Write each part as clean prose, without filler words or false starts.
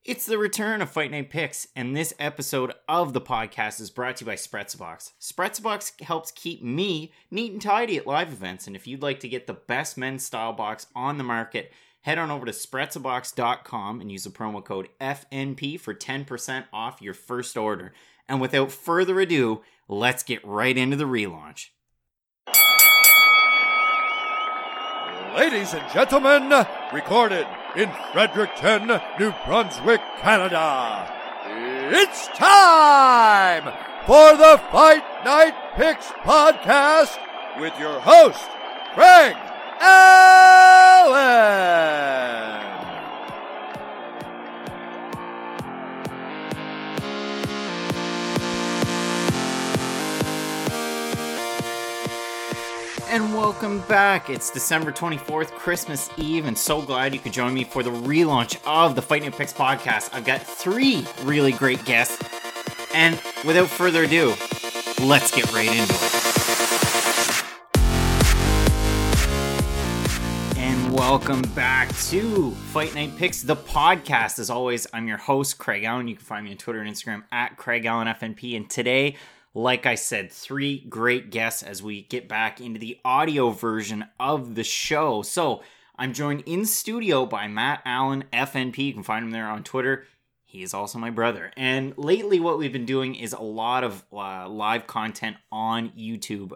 It's the return of Fight Night Picks, and this episode of the podcast is brought to you by Spretzabox. Spretzabox helps keep me neat and tidy at live events, and if you'd like to get the best men's style box on the market, head on over to Spretzabox.com and use the promo code FNP for 10% off your first order. And without further ado, let's get right into the relaunch. Ladies and gentlemen, recorded in Fredericton, New Brunswick, Canada, it's time for the Fight Night Picks podcast with your host, Craig Allen. And welcome back. It's December 24th, Christmas Eve, and so glad you could join me for the relaunch of the Fight Night Picks podcast. I've got three really great guests, and without further ado, let's get right into it. And welcome back to Fight Night Picks, the podcast. As always, I'm your host, Craig Allen. You can find me on Twitter and Instagram at CraigAllenFNP, and today, like I said, three great guests as we get back into the audio version of the show. So I'm joined in studio by Matt Allen, FNP. You can find him there on Twitter. He is also my brother. And lately what we've been doing is a lot of live content on YouTube.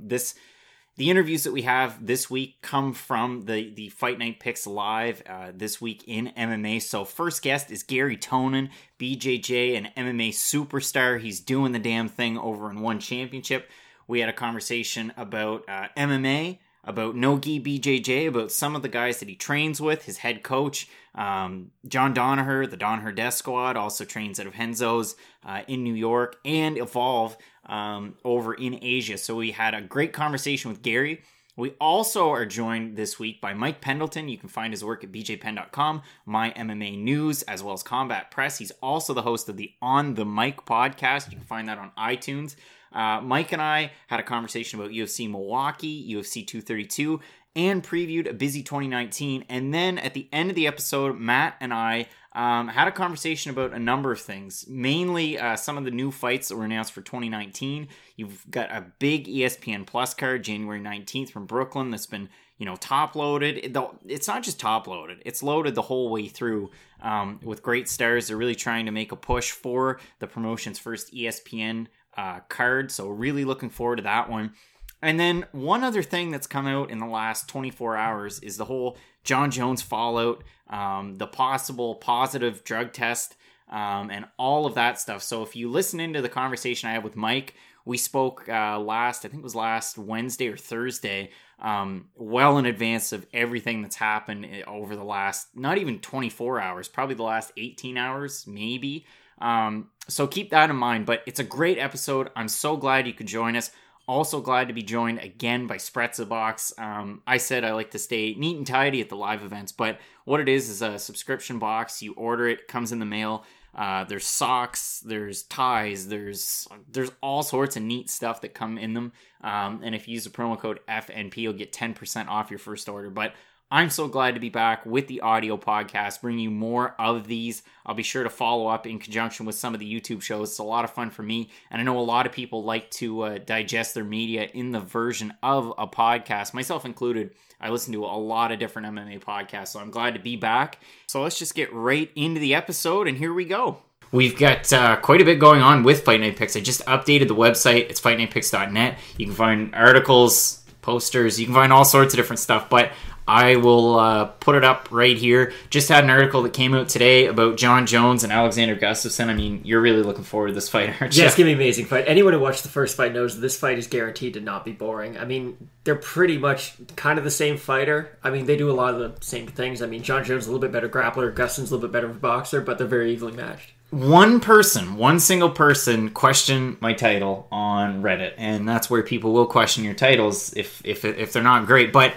The interviews that we have this week come from the Fight Night Picks Live this week in MMA. So first guest is Garry Tonon, BJJ, an MMA superstar. He's doing the damn thing over in One Championship. We had a conversation about MMA, about No-Gi BJJ, about some of the guys that he trains with, his head coach, John Danaher, the Danaher Death Squad, also trains out of Henzo's in New York, and Evolve over in Asia. So we had a great conversation with Garry. We also are joined this week by Mike Pendleton. You can find his work at bjpenn.com, My MMA News, as well as Combat Press. He's also the host of the On the Mic podcast. You can find that on iTunes. Mike and I had a conversation about UFC Milwaukee, UFC 232, and previewed a busy 2019. And then at the end of the episode, Matt and I had a conversation about a number of things, mainly some of the new fights that were announced for 2019. You've got a big ESPN Plus card, January 19th from Brooklyn, that's been, top loaded. It's not just top loaded, it's loaded the whole way through with great stars. They're really trying to make a push for the promotion's first ESPN card, so really looking forward to that one. And then one other thing that's come out in the last 24 hours is the whole Jon Jones fallout, the possible positive drug test, and all of that stuff. So if you listen into the conversation I had with Mike, we spoke last Wednesday or Thursday, well in advance of everything that's happened over the last, not even 24 hours, probably the last 18 hours, maybe. So keep that in mind, but it's a great episode. I'm so glad you could join us. Also glad to be joined again by Spretzabox. I said I like to stay neat and tidy at the live events, but what it is a subscription box. You order it, comes in the mail. There's socks, there's ties, there's all sorts of neat stuff that come in them. And if you use the promo code FNP, you'll get 10% off your first order. But I'm so glad to be back with the audio podcast, bringing you more of these. I'll be sure to follow up in conjunction with some of the YouTube shows. It's a lot of fun for me, and I know a lot of people like to digest their media in the version of a podcast, myself included. I listen to a lot of different MMA podcasts, so I'm glad to be back. So let's just get right into the episode, and here we go. We've got quite a bit going on with Fight Night Picks. I just updated the website. It's fightnightpicks.net. You can find articles, posters, you can find all sorts of different stuff, but I will put it up right here. Just had an article that came out today about Jon Jones and Alexander Gustafsson. I mean, you're really looking forward to this fight, aren't you? Yeah, it's going to be an amazing fight. Anyone who watched the first fight knows that this fight is guaranteed to not be boring. I mean, they're pretty much kind of the same fighter. I mean, they do a lot of the same things. I mean, Jon Jones is a little bit better grappler, Gustafsson's a little bit better of a boxer, but they're very evenly matched. One single person questioned my title on Reddit, and that's where people will question your titles if they're not great. But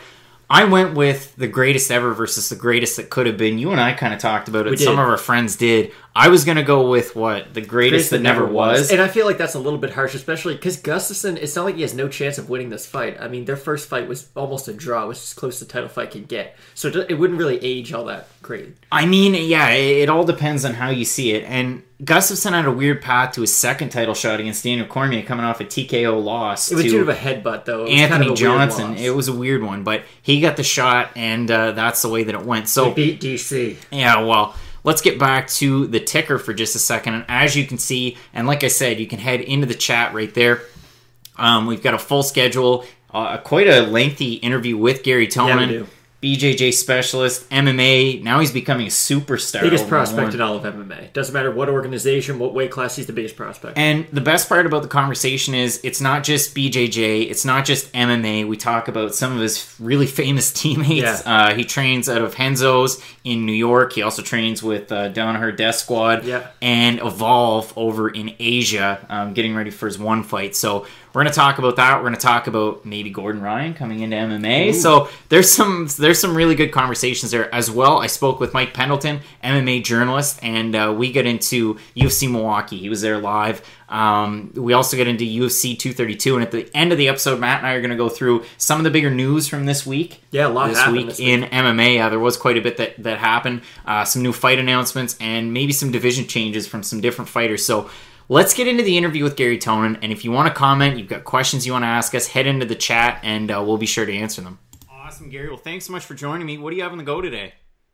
I went with the greatest ever versus the greatest that could have been. You and I kind of talked about it. Some of our friends did. I was going to go with what? The greatest that never was. And I feel like that's a little bit harsh, especially because Gustafsson, it's not like he has no chance of winning this fight. I mean, their first fight was almost a draw, which is as close to a title fight could get. So it wouldn't really age all that great. I mean, yeah, it all depends on how you see it. And Gustafsson had a weird path to his second title shot against Daniel Cormier, coming off a TKO loss. It was due to a headbutt, though. Anthony Johnson. It was a weird one, but he got the shot, and that's the way that it went. So he beat DC. Yeah, well, let's get back to the ticker for just a second. And as you can see, and like I said, you can head into the chat right there. We've got a full schedule, quite a lengthy interview with Gary Tonin. Yeah, we do. BJJ specialist, MMA. Now he's becoming a superstar. Biggest prospect in all of MMA. Doesn't matter what organization, what weight class, he's the biggest prospect. And the best part about the conversation is it's not just BJJ, it's not just MMA. We talk about some of his really famous teammates. Yeah. He trains out of Henzo's in New York. He also trains with Danaher Death Squad and Evolve over in Asia, getting ready for his one fight. So we're going to talk about that. We're going to talk about maybe Gordon Ryan coming into MMA. Ooh. So there's some really good conversations there as well. I spoke with Mike Pendleton, MMA journalist, and we get into UFC Milwaukee. He was there live. We also get into UFC 232, and at the end of the episode, Matt and I are going to go through some of the bigger news from this week. Yeah, a lot happened this week in MMA. There was quite a bit that happened. Some new fight announcements, and maybe some division changes from some different fighters. So let's get into the interview with Gary Tonin, and if you want to comment, you've got questions you want to ask us, head into the chat, and we'll be sure to answer them. Awesome, Gary. Well, thanks so much for joining me. What do you have on the go today?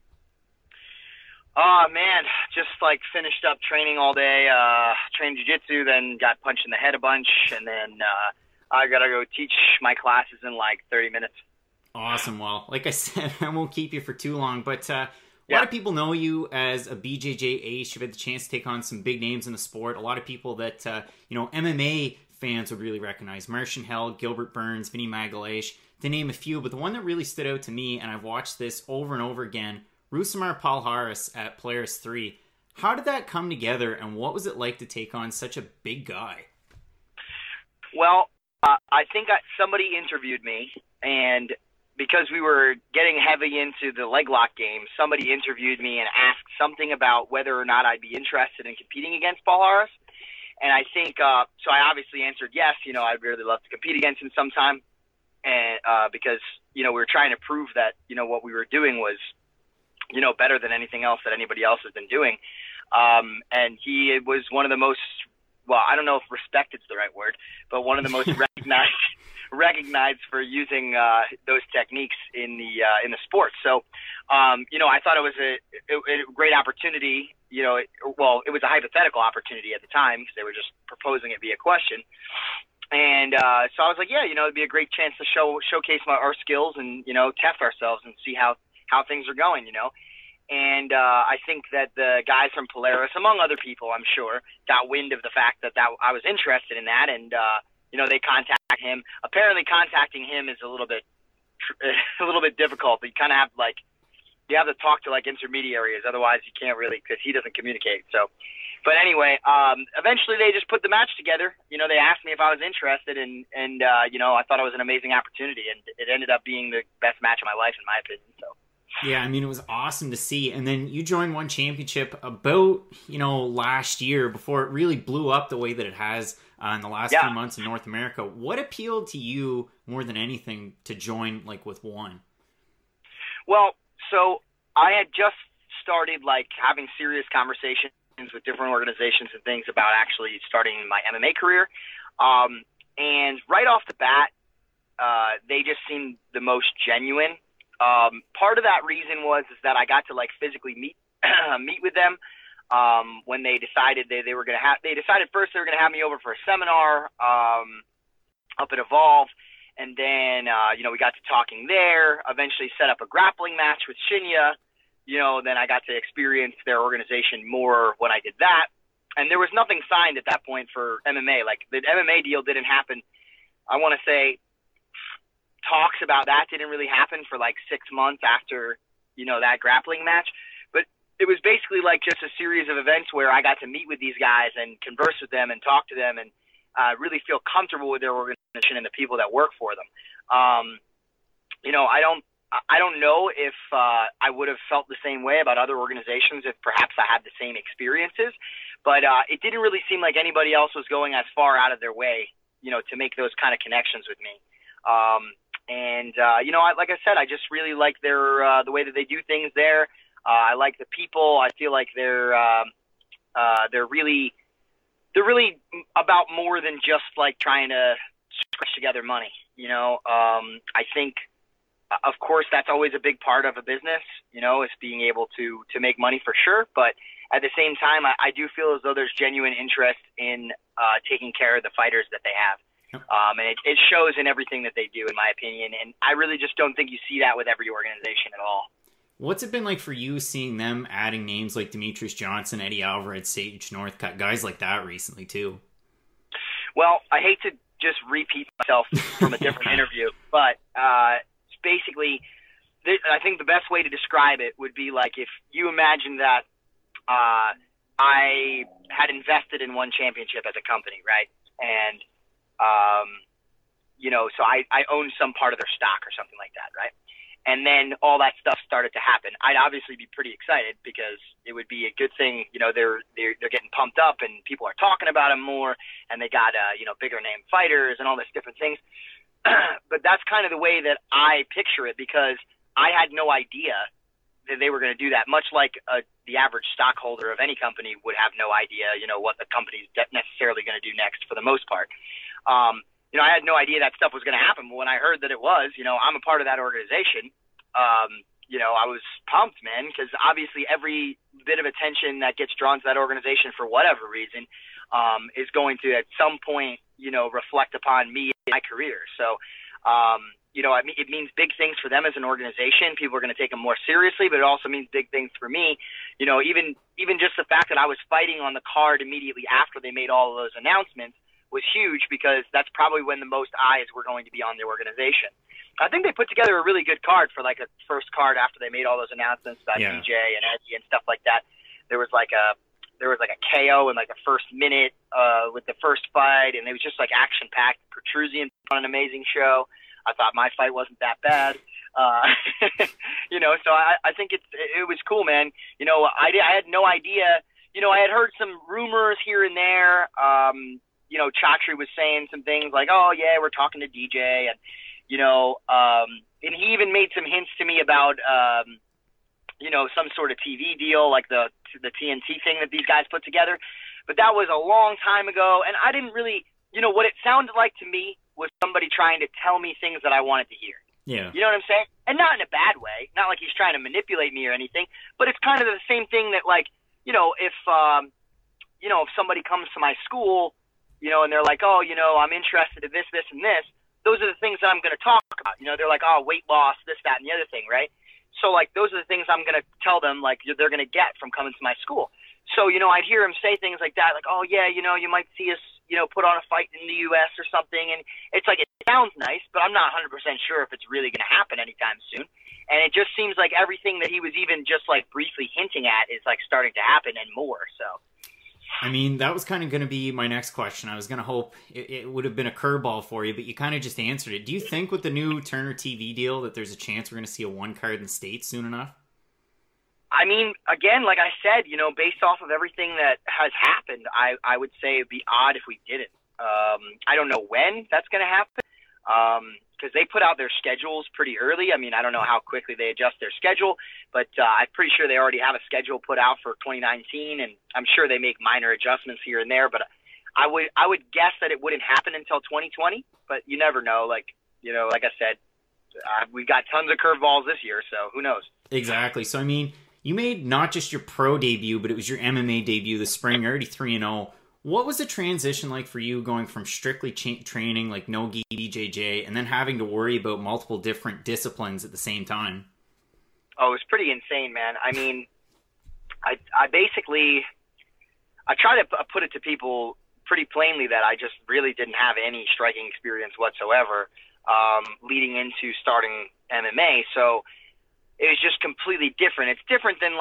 Oh, man, just finished up training all day, trained jiu-jitsu, then got punched in the head a bunch, and then I got to go teach my classes in 30 minutes. Awesome. Well, like I said, I won't keep you for too long, but a lot of people know you as a BJJ ace. You've had the chance to take on some big names in the sport. A lot of people that, MMA fans would really recognize. Martian Hell, Gilbert Burns, Vinny Magalhaes, to name a few. But the one that really stood out to me, and I've watched this over and over again, Rousimar Palhares at Polaris 3. How did that come together, and what was it like to take on such a big guy? Well, I think somebody interviewed me, and because we were getting heavy into the leg lock game, somebody interviewed me and asked something about whether or not I'd be interested in competing against Palhares. And I think, so I obviously answered yes, I'd really love to compete against him sometime. And because, we were trying to prove that, what we were doing was, better than anything else that anybody else has been doing. And he was one of the most, well, I don't know if respected is the right word, but one of the most recognized for using those techniques in the sport. So, I thought it was a great opportunity. It was a hypothetical opportunity at the time because they were just proposing it via question. And so I was like, yeah, it'd be a great chance to showcase our skills and, test ourselves and see how things are going, And I think that the guys from Polaris, among other people, I'm sure, got wind of the fact that I was interested in that, and they contacted him. Apparently, contacting him is a little bit difficult. But you kind of have you have to talk to intermediaries, otherwise you can't really, because he doesn't communicate. So, but anyway, eventually they just put the match together. They asked me if I was interested, and I thought it was an amazing opportunity, and it ended up being the best match of my life, in my opinion. So. Yeah, I mean, it was awesome to see. And then you joined One Championship about, last year before it really blew up the way that it has in the last few months in North America. What appealed to you more than anything to join with One? Well, so I had just started having serious conversations with different organizations and things about actually starting my MMA career. And right off the bat, they just seemed the most genuine. Part of that reason was that I got to physically meet with them when they decided they were going to they decided first they were going to have me over for a seminar up at Evolve, and then we got to talking there. Eventually set up a grappling match with Shinya. Then I got to experience their organization more when I did that, and there was nothing signed at that point for MMA. The MMA deal didn't happen. I want to say. Talks about that didn't really happen for 6 months after, that grappling match. But it was basically just a series of events where I got to meet with these guys and converse with them and talk to them and really feel comfortable with their organization and the people that work for them. I don't know if I would have felt the same way about other organizations if perhaps I had the same experiences, but it didn't really seem like anybody else was going as far out of their way, to make those kind of connections with me. Like I said, I just really like the way that they do things there. I like the people. I feel like they're really about more than just like trying to scratch together money. I think, of course, that's always a big part of a business, is being able to make money for sure. But at the same time, I do feel as though there's genuine interest in taking care of the fighters that they have. And it shows in everything that they do, in my opinion. And I really just don't think you see that with every organization at all. What's it been like for you seeing them adding names like Demetrius Johnson, Eddie Alvarez, Sage Northcutt, guys like that recently too? Well, I hate to just repeat myself from a different interview, but basically, I think the best way to describe it would be like if you imagine that I had invested in one championship as a company, right? And, so I owned some part of their stock or something like that, right? And then all that stuff started to happen. I'd obviously be pretty excited because it would be a good thing. They're getting pumped up and people are talking about them more, and they got bigger name fighters and all these different things. But that's kind of the way that I picture it, because I had no idea that they were going to do that. Much like the average stockholder of any company would have no idea, what the company's necessarily going to do next for the most part. I had no idea that stuff was going to happen. But when I heard that it was, I'm a part of that organization. I was pumped, man, because obviously every bit of attention that gets drawn to that organization for whatever reason is going to at some point, reflect upon me and my career. So, it means big things for them as an organization. People are going to take them more seriously, but it also means big things for me. Even just the fact that I was fighting on the card immediately after they made all of those announcements was huge, because that's probably when the most eyes were going to be on the organization. I think they put together a really good card for like a first card after they made all those announcements about DJ and Eddie and stuff like that. There was like a KO in like the first minute with the first fight, and it was just like action packed. Petrosian on an amazing show. I thought my fight wasn't that bad. So I think it was cool, man. I had no idea. I had heard some rumors here and there. Chatri was saying some things like, oh yeah, we're talking to DJ, and and he even made some hints to me about some sort of TV deal, like the TNT thing that these guys put together. But that was a long time ago, and I didn't really, what it sounded like to me was somebody trying to tell me things that I wanted to hear. Yeah. You know what I'm saying? And not in a bad way, not like he's trying to manipulate me or anything, but it's kind of the same thing that, like, if somebody comes to my school, and they're like, oh, I'm interested in this, this, and this, those are the things that I'm going to talk about. They're like, oh, weight loss, this, that, and the other thing, right? So, like, those are the things I'm going to tell them, like, they're going to get from coming to my school. So, I'd hear him say things like that, like, oh, yeah, you might see us, put on a fight in the U.S. or something. And it's like, it sounds nice, but I'm not 100% sure if it's really going to happen anytime soon. And it just seems like everything that he was even just, like, briefly hinting at is, like, starting to happen and more, so. I mean, that was kind of going to be my next question. I was going to hope it would have been a curveball for you, but you kind of just answered it. Do you think with the new Turner TV deal that there's a chance we're going to see a one card in the States soon enough? I mean, again, like I said, based off of everything that has happened, I would say it'd be odd if we didn't. I don't know when that's going to happen, because they put out their schedules pretty early. I mean, I don't know how quickly they adjust their schedule, but I'm pretty sure they already have a schedule put out for 2019, and I'm sure they make minor adjustments here and there. But I would guess that it wouldn't happen until 2020, but you never know. Like I said, we've got tons of curveballs this year, so who knows? Exactly. So, I mean, you made not just your pro debut, but it was your MMA debut this spring. You're already 3-0. What was the transition like for you going from strictly training like no-gi, BJJ, and then having to worry about multiple different disciplines at the same time? Oh, it was pretty insane, man. I mean, I basically try to put it to people pretty plainly that I just really didn't have any striking experience whatsoever leading into starting MMA. So it was just completely different. It's different than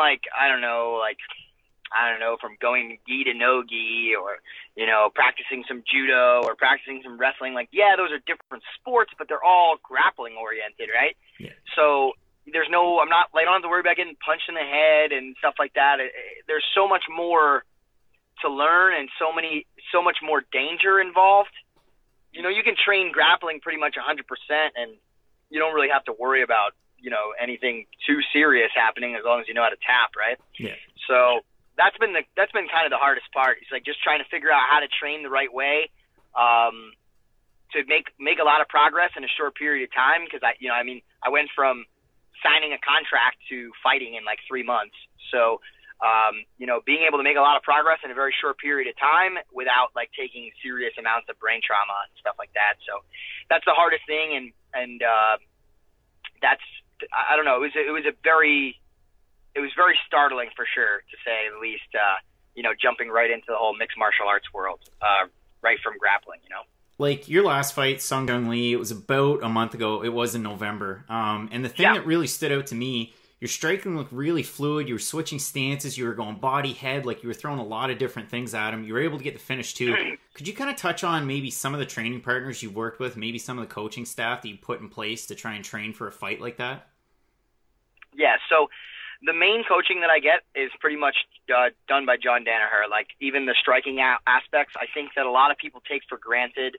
from going gi to no gi, or, practicing some judo or practicing some wrestling. Like, yeah, those are different sports, but they're all grappling oriented, right? Yeah. So I'm not, like, I don't have to worry about getting punched in the head and stuff like that. There's so much more to learn and so much more danger involved. You know, you can train grappling pretty much 100% and you don't really have to worry about, you know, anything too serious happening as long as you know how to tap, right? Yeah. So that's been kind of the hardest part. It's like just trying to figure out how to train the right way, to make a lot of progress in a short period of time. Cause I went from signing a contract to fighting in like 3 months. So, being able to make a lot of progress in a very short period of time without like taking serious amounts of brain trauma and stuff like that. So that's the hardest thing. And that's, I don't know, it was very startling for sure, to say the least, jumping right into the whole mixed martial arts world, right from grappling, you know? Like your last fight, Sung Jung Lee, it was about a month ago. It was in November. And the thing that really stood out to me, your striking looked really fluid. You were switching stances. You were going body, head. Like you were throwing a lot of different things at him. You were able to get the finish too. Could you kind of touch on maybe some of the training partners you've worked with, maybe some of the coaching staff that you put in place to try and train for a fight like that? Yeah, so the main coaching that I get is pretty much done by John Danaher. Like even the striking aspects, I think that a lot of people take for granted,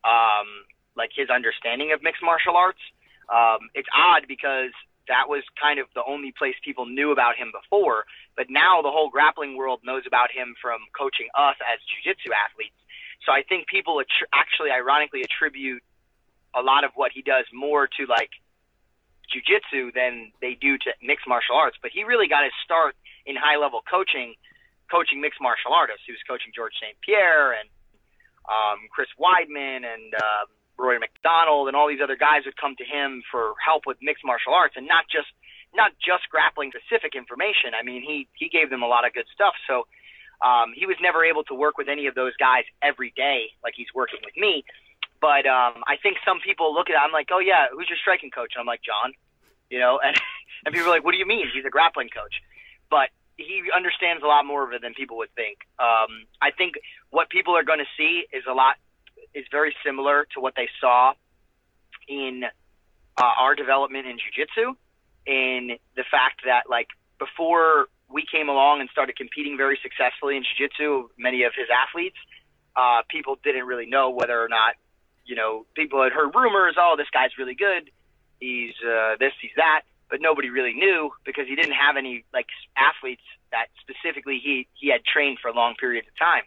like his understanding of mixed martial arts. It's odd because that was kind of the only place people knew about him before, but now the whole grappling world knows about him from coaching us as jiu-jitsu athletes. So I think people actually ironically attribute a lot of what he does more to like jiu-jitsu than they do to mixed martial arts. But he really got his start in high-level coaching mixed martial artists. He was coaching George St. Pierre and Chris Weidman and Roy McDonald, and all these other guys would come to him for help with mixed martial arts, and not just grappling specific information. I mean, he gave them a lot of good stuff. So he was never able to work with any of those guys every day like he's working with me. But I think some people look at it, I'm like, oh yeah, who's your striking coach? And I'm like, John, and people are like, what do you mean? He's a grappling coach. But he understands a lot more of it than people would think. I think what people are going to see is very similar to what they saw in our development in jiu-jitsu, in the fact that like before we came along and started competing very successfully in jiu-jitsu, many of his athletes, people didn't really know whether or not, people had heard rumors, oh, this guy's really good, he's this, he's that, but nobody really knew because he didn't have any like athletes that specifically he had trained for long periods of time.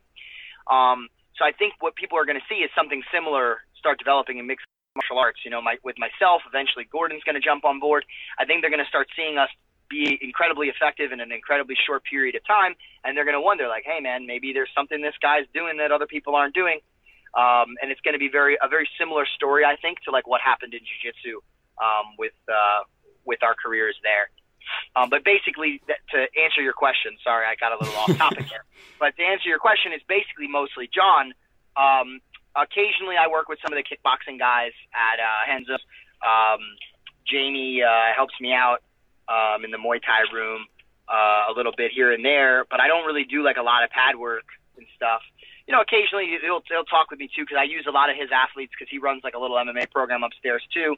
So I think what people are going to see is something similar start developing in mixed martial arts. With myself, eventually Gordon's going to jump on board. I think they're going to start seeing us be incredibly effective in an incredibly short period of time, and they're going to wonder, like, hey, man, maybe there's something this guy's doing that other people aren't doing. And it's going to be a very similar story, I think, to like what happened in jiu-jitsu with our careers there. But basically, to answer your question, sorry, I got a little off topic here. But to answer your question, it's basically mostly John. Occasionally, I work with some of the kickboxing guys at Renzo's. Jamie helps me out in the Muay Thai room a little bit here and there, but I don't really do like a lot of pad work and stuff. Occasionally he'll talk with me too, because I use a lot of his athletes because he runs like a little MMA program upstairs too,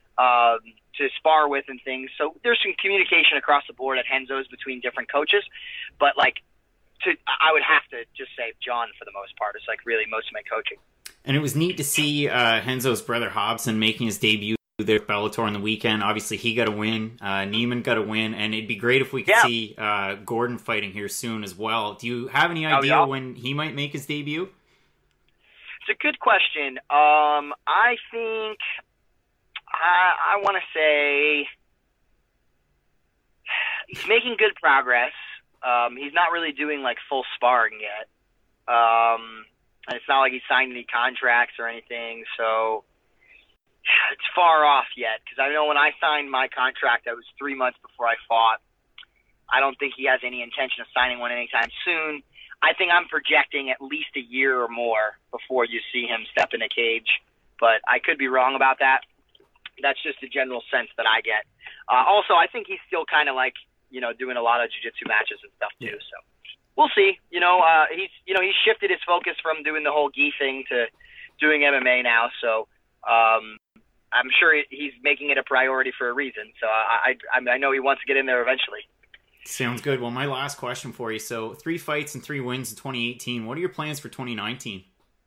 to spar with and things. So there's some communication across the board at Renzo's between different coaches, but like I would have to just say John for the most part. It's like really most of my coaching. And it was neat to see Renzo's brother Hobson making his debut there at Bellator on the weekend. Obviously, he got a win. Neiman got a win. And it'd be great if we could see Gordon fighting here soon as well. Do you have any idea when he might make his debut? It's a good question. I think I want to say he's making good progress. He's not really doing like full sparring yet. And it's not like he signed any contracts or anything, so it's far off yet. Because I know when I signed my contract, that was 3 months before I fought. I don't think he has any intention of signing one anytime soon. I think I'm projecting at least a year or more before you see him step in a cage, but I could be wrong about that. That's just a general sense that I get. Also, I think he's still kind of like, doing a lot of jiu-jitsu matches and stuff too, so. We'll see. He's shifted his focus from doing the whole gi thing to doing MMA now. So, I'm sure he's making it a priority for a reason. So I know he wants to get in there eventually. Sounds good. Well, my last question for you. So 3 fights and 3 wins in 2018. What are your plans for 2019?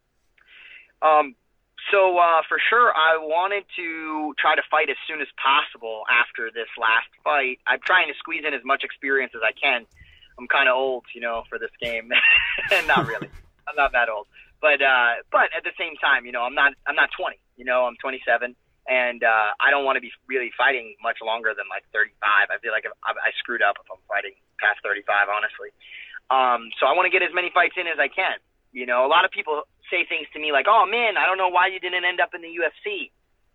So for sure, I wanted to try to fight as soon as possible after this last fight. I'm trying to squeeze in as much experience as I can. I'm kind of old, for this game. Not really. I'm not that old. But at the same time, I'm not 20. I'm 27, and I don't want to be really fighting much longer than like 35. I feel like I screwed up if I'm fighting past 35, honestly. So I want to get as many fights in as I can. A lot of people say things to me like, "Oh man, I don't know why you didn't end up in the UFC."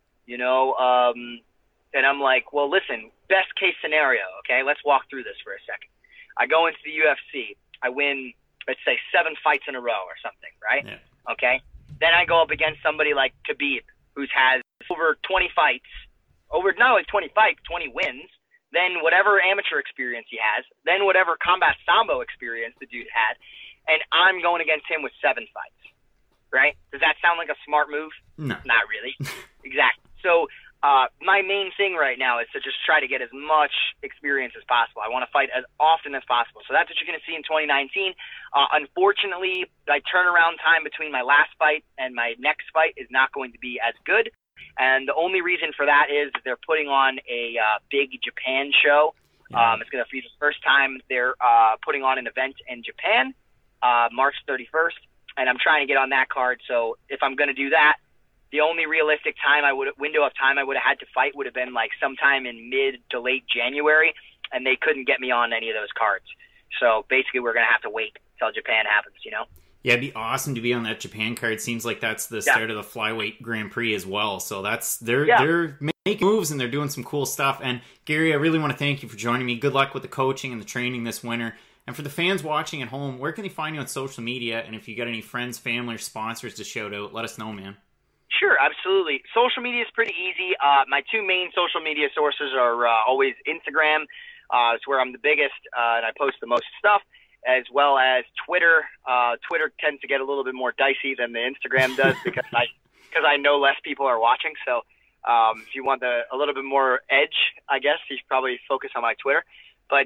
And I'm like, "Well, listen, best case scenario, okay? Let's walk through this for a second. I go into the UFC, I win, let's say 7 fights in a row or something, right? Yeah. Okay? Then I go up against somebody like Khabib, who has over 20 fights, not only 20 fights, 20 wins, then whatever amateur experience he has, then whatever combat sambo experience the dude had, and I'm going against him with 7 fights, right? Does that sound like a smart move? No. Not really. Exactly. So my main thing right now is to just try to get as much experience as possible. I want to fight as often as possible. So that's what you're going to see in 2019. Unfortunately, my turnaround time between my last fight and my next fight is not going to be as good. And the only reason for that is they're putting on a big Japan show. Yeah. It's going to be the first time they're putting on an event in Japan, March 31st. And I'm trying to get on that card. So if I'm going to do that, the only realistic window of time I would have had to fight would have been like sometime in mid to late January, and they couldn't get me on any of those cards. So basically, we're gonna have to wait till Japan happens. Yeah, it'd be awesome to be on that Japan card. Seems like that's the start of the flyweight Grand Prix as well. So they're making moves and they're doing some cool stuff. And Gary, I really want to thank you for joining me. Good luck with the coaching and the training this winter. And for the fans watching at home, where can they find you on social media? And if you got any friends, family, or sponsors to shout out, let us know, man. Sure, absolutely. Social media is pretty easy. My 2 main social media sources are always Instagram. It's where I'm the biggest, and I post the most stuff, as well as Twitter. Twitter tends to get a little bit more dicey than the Instagram does because I know less people are watching. So if you want a little bit more edge, I guess, you should probably focus on my Twitter. But,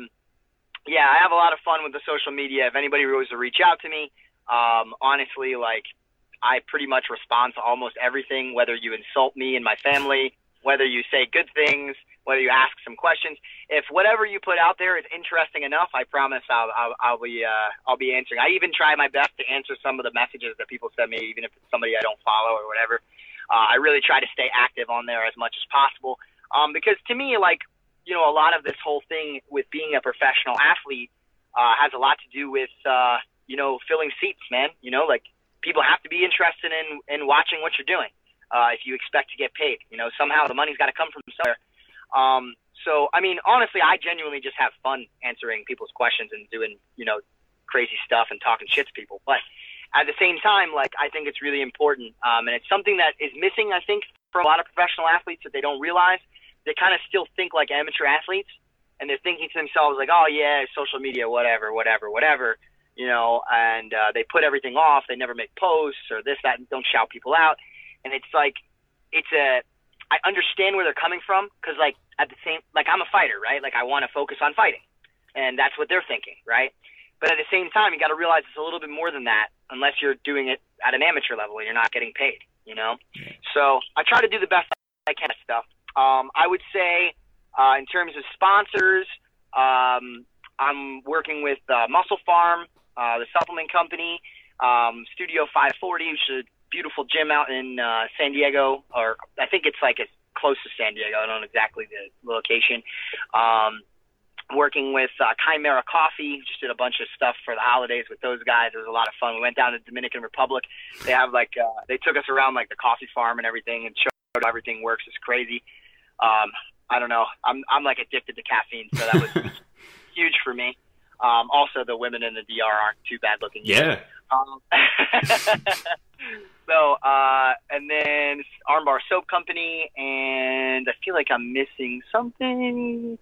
yeah, I have a lot of fun with the social media. If anybody was to reach out to me, honestly, I pretty much respond to almost everything, whether you insult me and my family, whether you say good things, whether you ask some questions. If whatever you put out there is interesting enough, I promise I'll be answering. I even try my best to answer some of the messages that people send me, even if it's somebody I don't follow or whatever. I really try to stay active on there as much as possible. Because to me, a lot of this whole thing with being a professional athlete has a lot to do with, filling seats, man. People have to be interested in watching what you're doing if you expect to get paid. Somehow the money's got to come from somewhere. So, I mean, honestly, I genuinely just have fun answering people's questions and doing, crazy stuff and talking shit to people. But at the same time, I think it's really important. And it's something that is missing, I think, for a lot of professional athletes that they don't realize. They kind of still think like amateur athletes, and they're thinking to themselves like, oh, yeah, social media, whatever. And they put everything off. They never make posts or this, that, and don't shout people out. And it's I understand where they're coming from because, at the same, I'm a fighter, right? I want to focus on fighting, and that's what they're thinking, right? But at the same time, you got to realize it's a little bit more than that unless you're doing it at an amateur level and you're not getting paid, So I try to do the best I can at stuff. I would say in terms of sponsors, I'm working with Muscle Farm, the supplement company, Studio 540, which is a beautiful gym out in San Diego, or I think it's as close to San Diego. I don't know exactly the location. Working with Chimera Coffee, just did a bunch of stuff for the holidays with those guys. It was a lot of fun. We went down to the Dominican Republic. They have they took us around the coffee farm and everything and showed how everything works. It's crazy. I don't know. I'm addicted to caffeine, so that was huge for me. Also, the women in the DR aren't too bad looking. Yeah. So, and then Armbar Soap Company, and I feel like I'm missing something.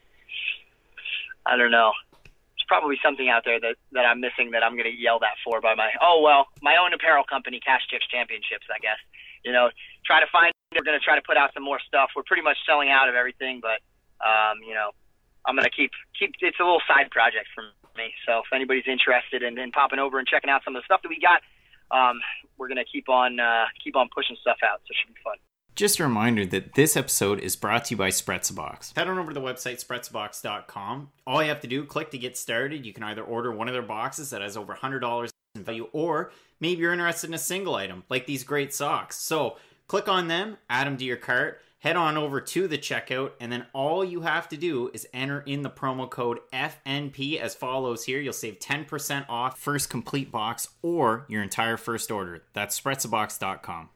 I don't know. There's probably something out there that I'm missing that I'm going to yelled at for by my own apparel company, Cash Chicks Championships, I guess. Try to find they're going to try to put out some more stuff. We're pretty much selling out of everything, but I'm going to keep. It's a little side project for me. So if anybody's interested in popping over and checking out some of the stuff that we got, we're going to keep on pushing stuff out. So it should be fun. Just a reminder that this episode is brought to you by Spretzabox. Head on over to the website, spretzabox.com. All you have to do, click to get started. You can either order one of their boxes that has over $100 in value, or maybe you're interested in a single item, like these great socks. So click on them, add them to your cart, head on over to the checkout, and then all you have to do is enter in the promo code FNP as follows here. You'll save 10% off first complete box or your entire first order. That's spretzabox.com.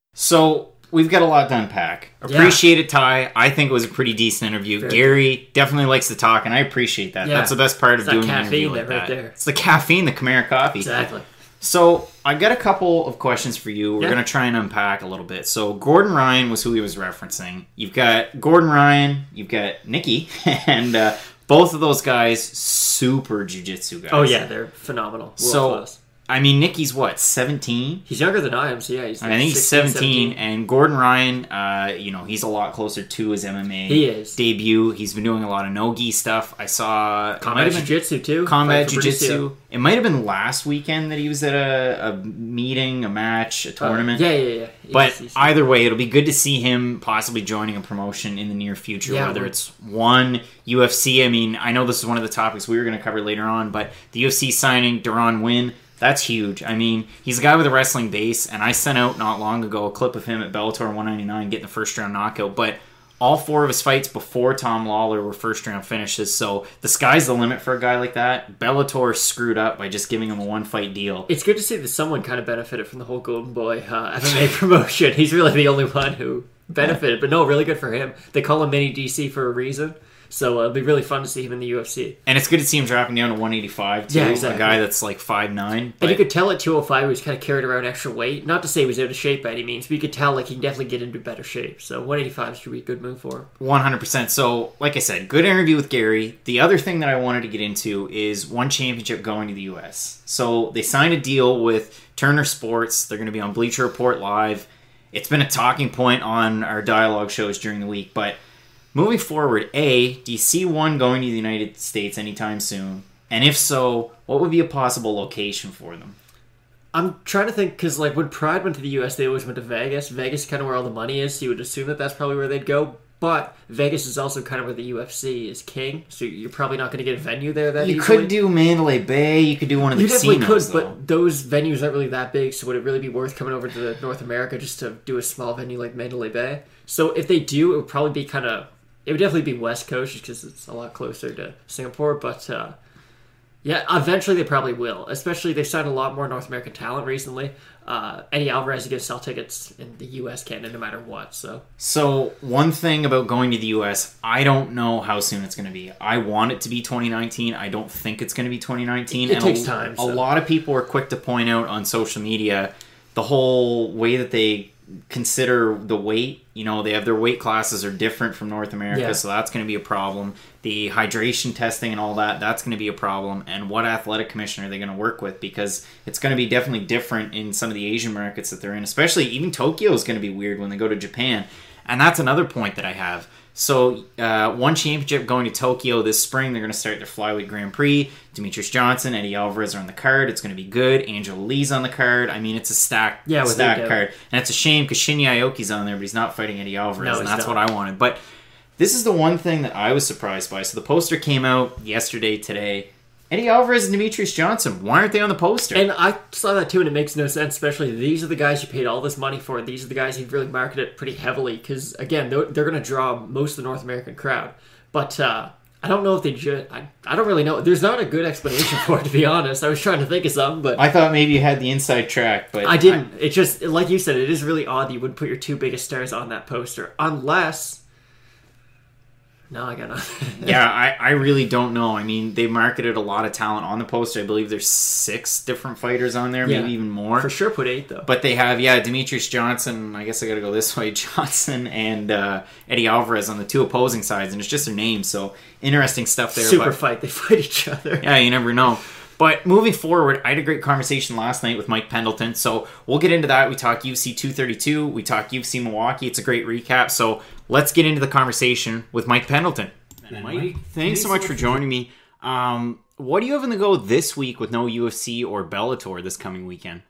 So we've got a lot to unpack. Appreciate it, Ty. I think it was a pretty decent interview. Very Gary definitely likes to talk, and I appreciate that. Yeah. That's the best part of It's that doing an interview caffeine like right that. there. It's the caffeine, the Khmer coffee. Exactly. So I got a couple of questions for you. We're Yeah. going to try and unpack a little bit. So Gordon Ryan was who he was referencing. You've got Gordon Ryan, you've got Nikki, and both of those guys, super jiu-jitsu guys. Oh, yeah, they're phenomenal. World So, class. I mean, Nikki's what, 17? He's younger than I am, so yeah, he's I think he's 16, 17, and Gordon Ryan, he's a lot closer to his MMA He is. debut. He's been doing a lot of no-gi stuff. I saw... it might Combat have been jiu-jitsu, too. Combat Fight for jiu-jitsu. Mauricio. It might have been last weekend that he was at a meeting, a match, a tournament. Yeah. But He's- either way, it'll be good to see him possibly joining a promotion in the near future, Yeah, whether we're- it's one, UFC. I mean, I know this is one of the topics we were going to cover later on, but the UFC signing Deron Winn, that's huge. I mean, he's a guy with a wrestling base, and I sent out not long ago a clip of him at Bellator 199 getting the first round knockout, but all four of his fights before Tom Lawler were first round finishes, so the sky's the limit for a guy like that. Bellator screwed up by just giving him a one fight deal. It's good to see that someone kind of benefited from the whole Golden Boy MMA promotion. He's really the only one who benefited, but no, really good for him. They call him Mini DC for a reason, so it'll be really fun to see him in the UFC. And it's good to see him dropping down to 185 too. Yeah, exactly. A guy that's like 5'9". And you could tell at 205 he was kind of carried around extra weight. Not to say he was out of shape by any means, but you could tell like he can definitely get into better shape. So 185 should be a good move for him. 100%. So, like I said, good interview with Gary. The other thing that I wanted to get into is one championship going to the U.S. So they signed a deal with Turner Sports. They're going to be on Bleacher Report Live. It's been a talking point on our dialogue shows during the week, but moving forward, do you see one going to the United States anytime soon? And if so, what would be a possible location for them? I'm trying to think, because like when Pride went to the US, they always went to Vegas. Vegas is kind of where all the money is, so you would assume that that's probably where they'd go. But Vegas is also kind of where the UFC is king, so you're probably not going to get a venue there that You easily. could do Mandalay Bay. You could do one of the You definitely casinos, could, though. but those venues aren't really that big, so would it really be worth coming over to North America just to do a small venue like Mandalay Bay? So if they do, it would probably be it would definitely be West Coast just because it's a lot closer to Singapore, but yeah, eventually they probably will. Especially they've signed a lot more North American talent recently. Eddie Alvarez is going to sell tickets in the U.S. Canada no matter what. So one thing about going to the U.S., I don't know how soon it's going to be. I want it to be 2019. I don't think it's going to be 2019. It takes time. A lot of people are quick to point out on social media the whole way that they consider the weight. You know, they have their weight classes are different from North America, so that's going to be a problem. The hydration testing and all that, that's going to be a problem. And what athletic commissioner are they going to work with? Because it's going to be definitely different in some of the Asian markets that they're in. Especially, even Tokyo is going to be weird when they go to Japan. And that's another point that I have. So, one championship going to Tokyo this spring. They're going to start their Flyweight Grand Prix. Demetrius Johnson, Eddie Alvarez are on the card. It's going to be good. Angela Lee's on the card. I mean, it's a stacked card. And it's a shame because Shinya Aoki's on there, but he's not fighting Eddie Alvarez. No, and that's what I wanted. But this is the one thing that I was surprised by. So the poster came out yesterday, today. Eddie Alvarez and Demetrius Johnson. Why aren't they on the poster? And I saw that too, and it makes no sense, especially these are the guys you paid all this money for. These are the guys you've really marketed pretty heavily because, again, they're going to draw most of the North American crowd. But I don't know if they just... I don't really know. There's not a good explanation for it, to be honest. I was trying to think of something, but... I thought maybe you had the inside track, but... I didn't. It just, like you said, it is really odd that you would put your two biggest stars on that poster. Unless... No, I got nothing. Yeah, I really don't know. I mean, they marketed a lot of talent on the poster. I believe there's 6 different fighters on there, maybe even more. For sure put 8, though. But they have, Demetrius Johnson, I guess I gotta go this way, Johnson and Eddie Alvarez on the 2 opposing sides, and it's just their names, so interesting stuff there. Super fight. They fight each other. Yeah, you never know. But moving forward, I had a great conversation last night with Mike Pendleton, so we'll get into that. We talked UFC 232, we talked UFC Milwaukee. It's a great recap, so let's get into the conversation with Mike Pendleton. Mike, thanks so much for joining me. What do you have in the go this week with no UFC or Bellator this coming weekend?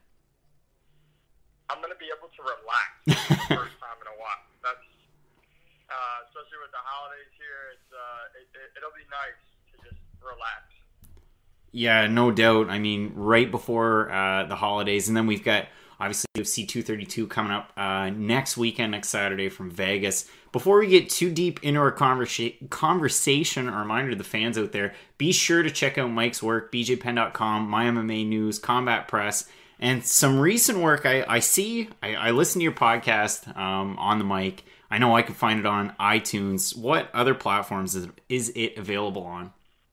I'm going to be able to relax for the first time in a while. That's especially with the holidays here. It'll be nice to just relax. Yeah, no doubt. I mean, right before the holidays, and then we've got obviously UFC 232 coming up next weekend, next Saturday from Vegas. Before we get too deep into our conversation, a reminder to the fans out there, be sure to check out Mike's work, bjpenn.com, My MMA News, Combat Press, and some recent work I see. I listen to your podcast on the mic. I know I can find it on iTunes. What other platforms is it available on?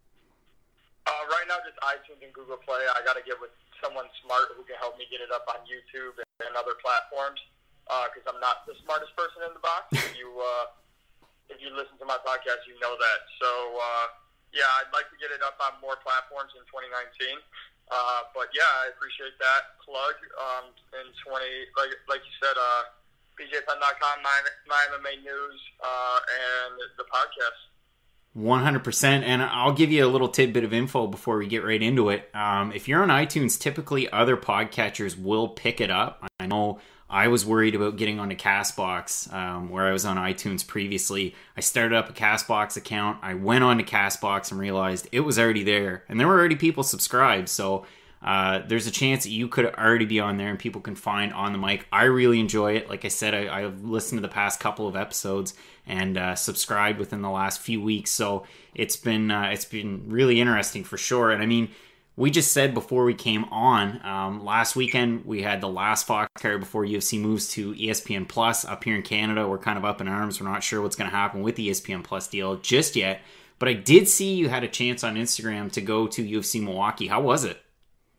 Right now, just iTunes and Google Play. I got to get with someone smart who can help me get it up on YouTube and other platforms because I'm not the smartest person in the box. If you listen to my podcast, you know that. So, yeah, I'd like to get it up on more platforms in 2019. But, yeah, I appreciate that plug in like you said, bjpenn.com, my MMA News, and the podcast. 100%, and I'll give you a little tidbit of info before we get right into it. If you're on iTunes, typically other podcatchers will pick it up. I know I was worried about getting onto CastBox, where I was on iTunes previously. I started up a CastBox account. I went on to CastBox and realized it was already there, and there were already people subscribed, so there's a chance that you could already be on there and people can find On the Mic. I really enjoy it. Like I said, I've listened to the past couple of episodes and subscribed within the last few weeks, so it's been really interesting for sure. And I mean, we just said before we came on, last weekend we had the last Fox card before UFC moves to ESPN Plus up here in Canada. We're kind of up in arms. We're not sure what's going to happen with the ESPN Plus deal just yet, but I did see you had a chance on Instagram to go to UFC Milwaukee. How was it?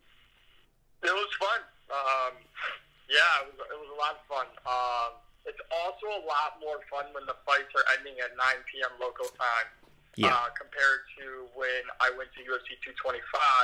It was fun. Yeah, it was a lot of fun. It's also a lot more fun when the fights are ending at 9 p.m. local time compared to when I went to UFC 225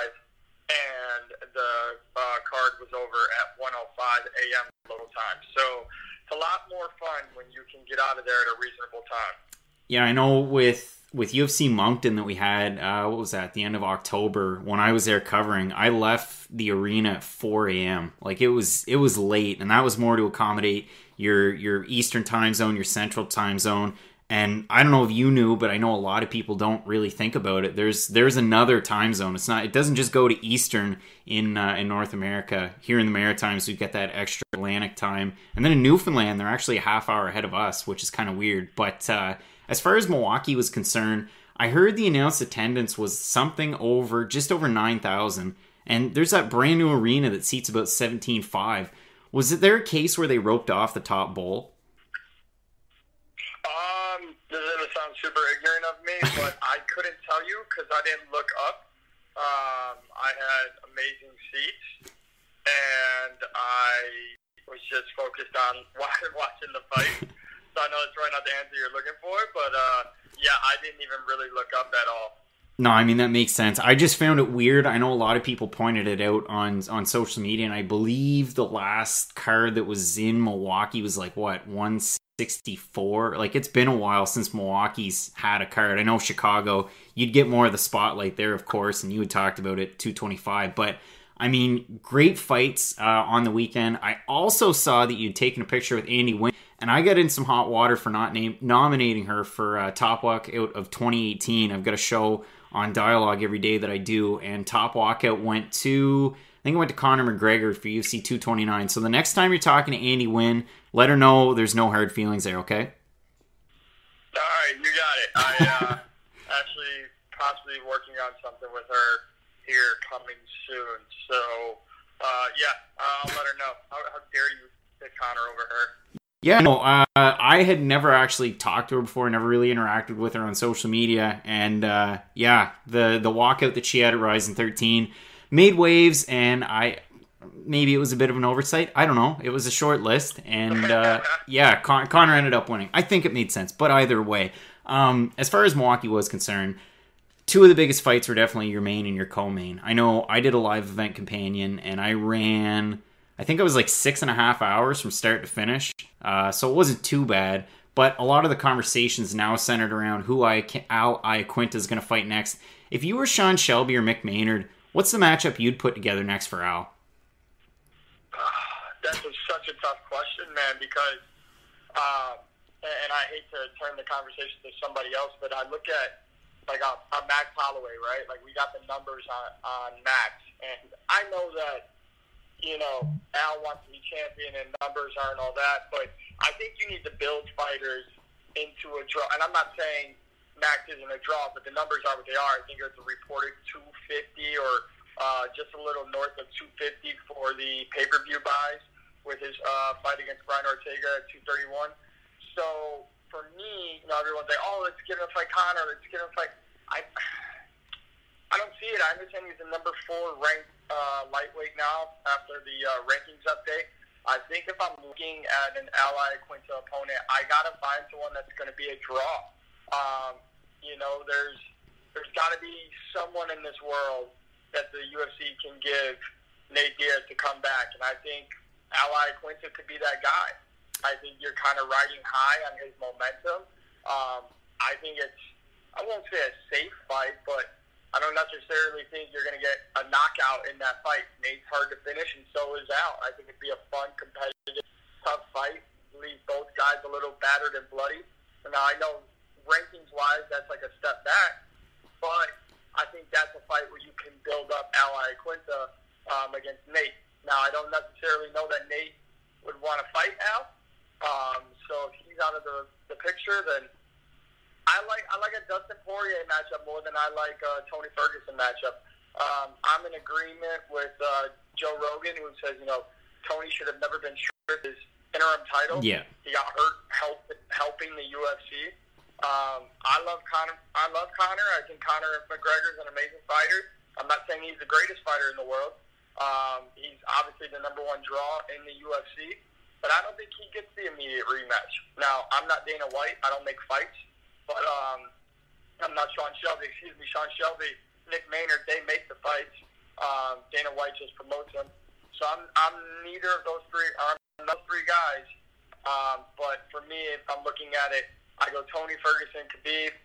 and the card was over at 1:05 a.m. local time. So it's a lot more fun when you can get out of there at a reasonable time. Yeah, I know with UFC Moncton that we had, what was that, the end of October, when I was there covering, I left the arena at 4 a.m. Like, it was late, and that was more to accommodate your Eastern time zone, your Central time zone. And I don't know if you knew, but I know a lot of people don't really think about it. There's another time zone. It doesn't just go to Eastern in North America. Here in the Maritimes, we've got that extra Atlantic time. And then in Newfoundland, they're actually a half hour ahead of us, which is kind of weird. But as far as Milwaukee was concerned, I heard the announced attendance was just over 9,000. And there's that brand new arena that seats about 17,500. Was there a case where they roped off the top bowl? This is going to sound super ignorant of me, but I couldn't tell you because I didn't look up. I had amazing seats, and I was just focused on watching the fight. So I know it's probably not the answer you're looking for, but yeah, I didn't even really look up at all. No, I mean, that makes sense. I just found it weird. I know a lot of people pointed it out on social media, and I believe the last card that was in Milwaukee was like, 164? Like, it's been a while since Milwaukee's had a card. I know Chicago, you'd get more of the spotlight there, of course, and you had talked about it, 225. But, I mean, great fights on the weekend. I also saw that you'd taken a picture with Andy Wynn, and I got in some hot water for not nominating her for Top Walkout of 2018. I've got a show on Dialogue every day that I do, and Top Walkout went to Conor McGregor for UFC 229. So the next time you're talking to Andy Wynn, let her know there's no hard feelings there, okay? All right, you got it. I actually possibly working on something with her here coming soon. So, yeah, I'll let her know. How dare you pick Conor over her? Yeah, no, I had never actually talked to her before, never really interacted with her on social media, and yeah, the walkout that she had at Rising 13 made waves, and maybe it was a bit of an oversight. I don't know. It was a short list, and yeah, Conor ended up winning. I think it made sense, but either way, as far as Milwaukee was concerned, two of the biggest fights were definitely your main and your co-main. I know I did a live event companion, and I ran, I think it was like 6.5 hours from start to finish. So it wasn't too bad. But a lot of the conversations now centered around who Al Iaquinta is going to fight next. If you were Sean Shelby or Mick Maynard, what's the matchup you'd put together next for Al? That's such a tough question, man, because, and I hate to turn the conversation to somebody else, but I look at, like, on Max Holloway, right? Like, we got the numbers on Max, and I know that, you know, Al wants to be champion and numbers aren't all that, but I think you need to build fighters into a draw. And I'm not saying Max isn't a draw, but the numbers are what they are. I think it's a reported 250 or just a little north of 250 for the pay-per-view buys with his fight against Brian Ortega at 231. So for me, you know, everyone's like, oh, let's get him to fight Conor, let's get him to fight. I don't see it. I understand he's the number 4 ranked lightweight now after the rankings update. I think if I'm looking at an Al Iaquinta opponent, I gotta find someone that's going to be a draw. You know, there's got to be someone in this world that the UFC can give Nate Diaz to come back, and I think Al Iaquinta could be that guy. I think you're kind of riding high on his momentum. I think it's, I won't say a safe fight, but I don't necessarily think you're going to get a knockout in that fight. Nate's hard to finish, and so is Al. I think it'd be a fun, competitive, tough fight. Leave both guys a little battered and bloody. Now, I know rankings-wise, that's like a step back, but I think that's a fight where you can build up Al Iaquinta against Nate. Now, I don't necessarily know that Nate would want to fight Al, so if he's out of the picture, then I like a Dustin Poirier matchup more than I like a Tony Ferguson matchup. I'm in agreement with Joe Rogan, who says, you know, Tony should have never been stripped his interim title. Yeah. He got hurt helping the UFC. I love Conor. I think Conor McGregor is an amazing fighter. I'm not saying he's the greatest fighter in the world. He's obviously the number 1 draw in the UFC, but I don't think he gets the immediate rematch. Now, I'm not Dana White. I don't make fights. But I'm not Sean Shelby. Sean Shelby, Nick Maynard, they make the fights. Dana White just promotes them. So I'm neither of those three. I'm those 3 guys. But for me, if I'm looking at it, I go Tony Ferguson, Khabib.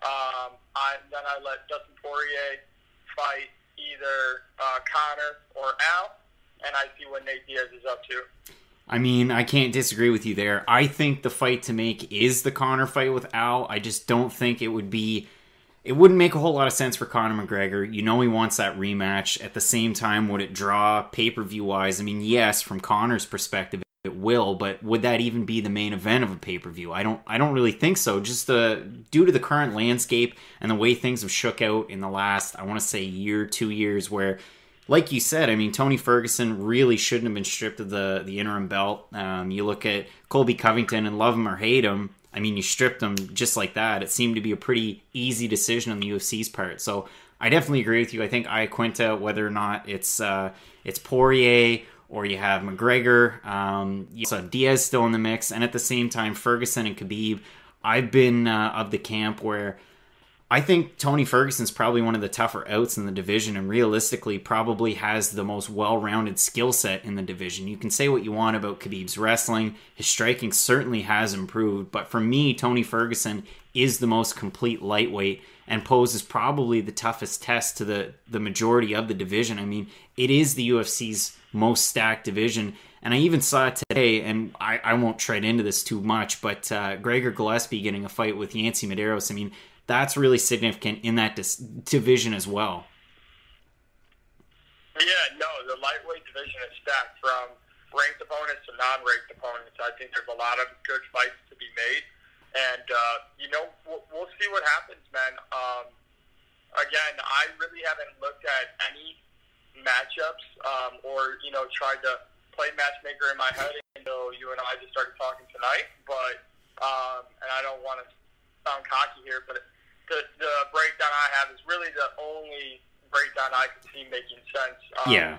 Then I let Dustin Poirier fight either Conor or Al, and I see what Nate Diaz is up to. I mean, I can't disagree with you there. I think the fight to make is the Conor fight with Al. I just don't think it wouldn't make a whole lot of sense for Conor McGregor. You know he wants that rematch. At the same time, would it draw pay-per-view wise? I mean, yes, from Conor's perspective, it will, but would that even be the main event of a pay-per-view? I don't really think so. Just due to the current landscape and the way things have shook out in the last, I want to say, year, 2 years, where, like you said, I mean, Tony Ferguson really shouldn't have been stripped of the interim belt. You look at Colby Covington, and love him or hate him, I mean, you stripped him just like that. It seemed to be a pretty easy decision on the UFC's part. So I definitely agree with you. I think Iaquinta, whether or not it's Poirier or you have McGregor, so Diaz still in the mix, and at the same time, Ferguson and Khabib, I've been of the camp where I think Tony Ferguson's probably one of the tougher outs in the division, and realistically probably has the most well-rounded skill set in the division. You can say what you want about Khabib's wrestling. His striking certainly has improved, but for me, Tony Ferguson is the most complete lightweight and poses probably the toughest test to the majority of the division. I mean, it is the UFC's most stacked division, and I even saw it today, and I won't tread into this too much, but Gregor Gillespie getting a fight with Yancy Medeiros, I mean, that's really significant in that division as well. Yeah, no, the lightweight division is stacked from ranked opponents to non-ranked opponents. I think there's a lot of good fights to be made. And, you know, we'll see what happens, man. Again, I really haven't looked at any matchups or, you know, tried to play matchmaker in my head until you and I just started talking tonight. But, and I don't want to sound cocky here, but the breakdown I have is really the only breakdown I can see making sense. Yeah,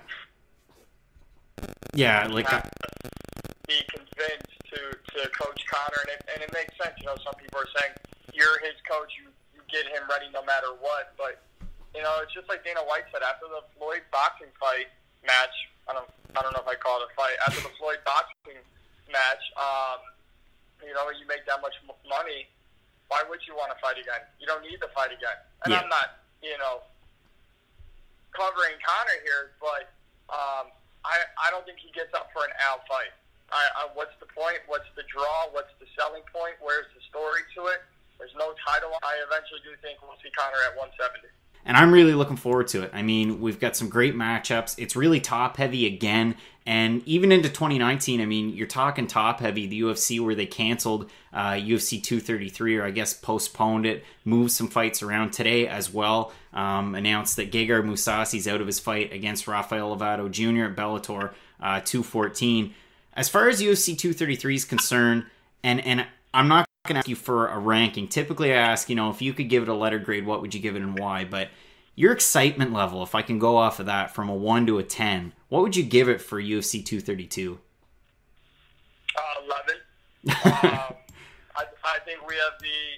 like be convinced to coach Conor, and it makes sense. You know, some people are saying you're his coach, you get him ready no matter what. But, you know, it's just like Dana White said after the Floyd boxing fight match. I don't know if I call it a fight. After the Floyd boxing match, you know, you make that much money. Why would you want to fight again? You don't need to fight again. And I'm not, you know, covering Conor here, but I don't think he gets up for an Al fight. What's the point? What's the draw? What's the selling point? Where's the story to it? There's no title. I eventually do think we'll see Conor at 170. And I'm really looking forward to it. I mean, we've got some great matchups. It's really top-heavy again. And even into 2019, I mean, you're talking top-heavy. The UFC where they canceled UFC 233, or I guess postponed it, moved some fights around today as well. Announced that Gegard Mousasi's out of his fight against Rafael Lovato Jr. at Bellator 214. As far as UFC 233 is concerned, and I'm not going to ask you for a ranking. Typically I ask, you know, if you could give it a letter grade, what would you give it and why? But your excitement level, if I can go off of that from a 1 to a 10, what would you give it for UFC 232? 11. I think we have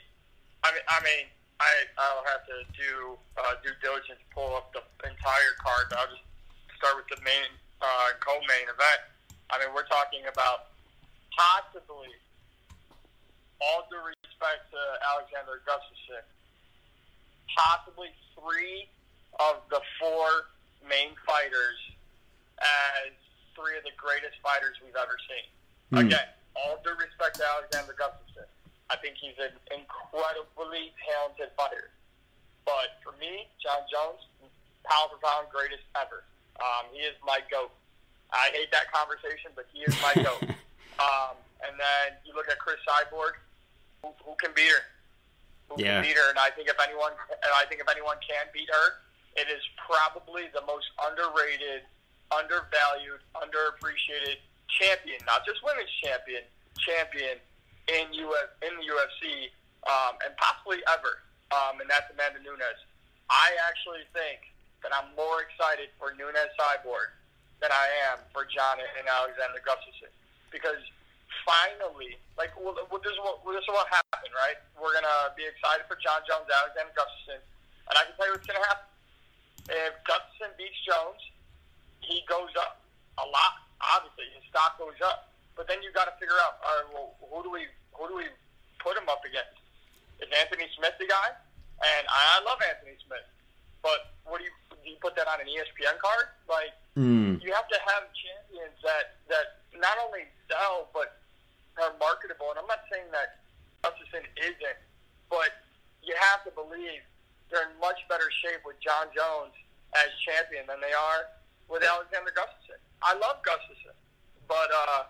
I'll have to do due diligence, pull up the entire card, but I'll just start with the main co-main event. I mean, we're talking about possibly, all due respect to Alexander Gustafsson, possibly 3 of the 4 main fighters as 3 of the greatest fighters we've ever seen. Again, all due respect to Alexander Gustafsson. I think he's an incredibly talented fighter. But for me, Jon Jones, pound for pound, greatest ever. He is my GOAT. I hate that conversation, but he is my GOAT. And then you look at Chris Cyborg, who can beat her? Who can beat her? And I think if anyone can beat her, it is probably the most underrated, undervalued, underappreciated champion, not just women's champion in the UFC, and possibly ever. And that's Amanda Nunes. I actually think that I'm more excited for Nunes Cyborg than I am for Jon and Alexander Gustafsson, because finally, this is what happened, right? We're gonna be excited for Jon Jones, Alexander Gustafsson, and I can tell you what's gonna happen. If Gustafsson beats Jones, he goes up a lot. Obviously, his stock goes up. But then you got to figure out, all right, well, who do we put him up against? Is Anthony Smith the guy? And I love Anthony Smith, but do you put that on an ESPN card? You have to have champions that not only sell but are marketable. And I'm not saying that Gustafsson isn't, but you have to believe they're in much better shape with Jon Jones as champion than they are with Alexander Gustafsson. I love Gustafsson, but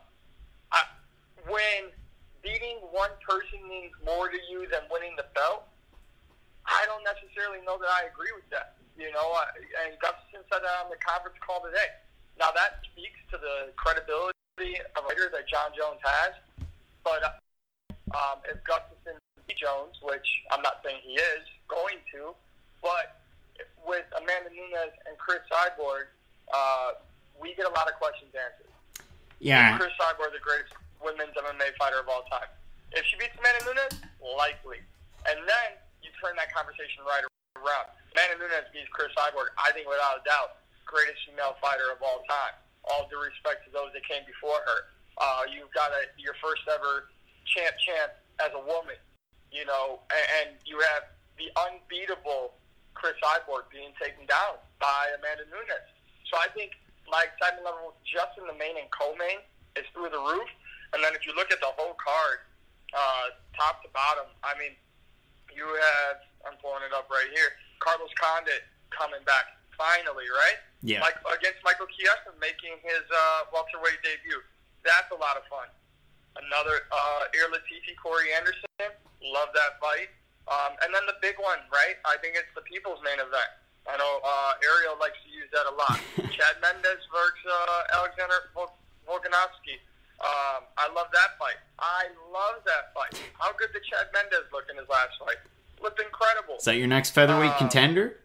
when beating one person means more to you than winning the belt, I don't necessarily know that I agree with that. You know, and Gustafsson said that on the conference call today. Now, that speaks to the credibility of a fighter that Jon Jones has, but if Gustafsson beats Jones, which I'm not saying he is going to, but with Amanda Nunes and Chris Cyborg, we get a lot of questions answered. Yeah. Is Chris Cyborg the greatest women's MMA fighter of all time? If she beats Amanda Nunes, likely. And then you turn that conversation right around. Amanda Nunes beats Chris Cyborg, I think without a doubt, greatest female fighter of all time. All due respect to those that came before her. You've got your first ever champ as a woman, you know, and you have the unbeatable Chris Cyborg being taken down by Amanda Nunes. So I think my excitement level just in the main and co-main is through the roof. And then if you look at the whole card, top to bottom, I mean, you have, I'm pulling it up right here, Carlos Condit coming back finally, right? Yeah. Against Michael Chiesa, making his welterweight debut. That's a lot of fun. Another Ilir Latifi, Corey Anderson, love that fight. And then the big one, right? I think it's the people's main event. I know Ariel likes to use that a lot. Chad Mendes versus Alexander Volkanovski. I love that fight. How good did Chad Mendes look in his last fight? Looked incredible. Is that your next featherweight contender?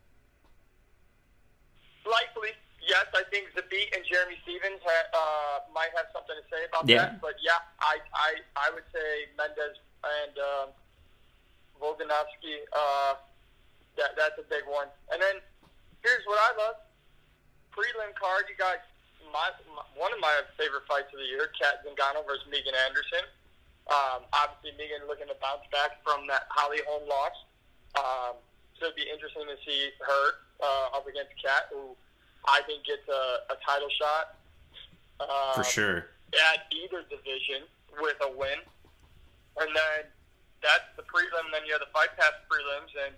Likely, yes. I think Zabit and Jeremy Stevens might have something to say about that. But yeah, I would say Mendes and Volkanovski. That's a big one. And then here's what I love. Prelim card, you got one of my favorite fights of the year, Kat Zingano versus Megan Anderson. Obviously, Megan looking to bounce back from that Holly Holm loss. So it'd be interesting to see her up against Kat, who I think gets a title shot. For sure. At either division with a win. And then that's the prelim. Then you have the Fight Pass prelims. And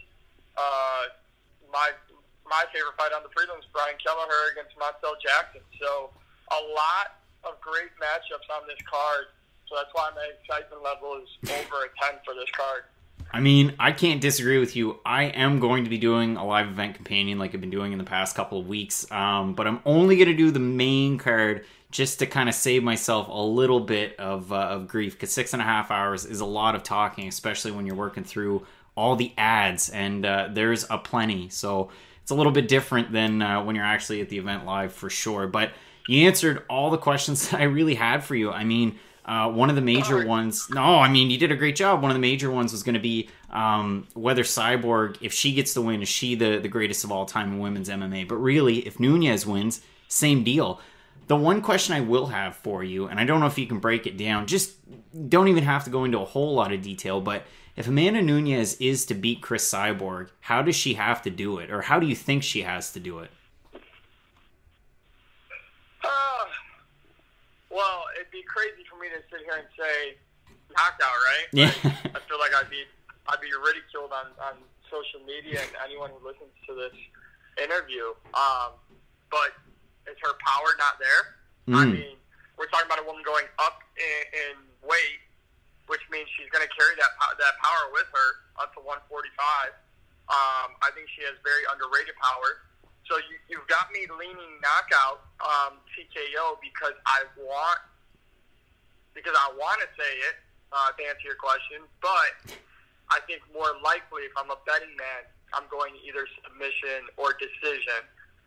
my favorite fight on the prelims, Brian Kelleher against Montel Jackson. So a lot of great matchups on this card. So that's why my excitement level is over a 10 for this card. I mean, I can't disagree with you. I am going to be doing a live event companion like I've been doing in the past couple of weeks. But I'm only going to do the main card just to kind of save myself a little bit of grief, because 6.5 hours is a lot of talking, especially when you're working through all the ads, and there's a plenty. So it's a little bit different than when you're actually at the event live, for sure. But you answered all the questions that I really had for you. I mean, one of the major ones... No, I mean, you did a great job. One of the major ones was going to be whether Cyborg, if she gets the win, is she the greatest of all time in women's MMA? But really, if Nunes wins, same deal. The one question I will have for you, and I don't know if you can break it down, just don't even have to go into a whole lot of detail, but if Amanda Nunes is to beat Cris Cyborg, how does she have to do it? Or how do you think she has to do it? Well, it'd be crazy for me to sit here and say knockout, right? Yeah. I feel like I'd be ridiculed on social media and anyone who listens to this interview. But is her power not there? I mean, we're talking about a woman going up in weight, which means she's going to carry that power with her up to 145. I think she has very underrated power. So you've got me leaning knockout TKO because I want to say it to answer your question, but I think more likely if I'm a betting man, I'm going either submission or decision.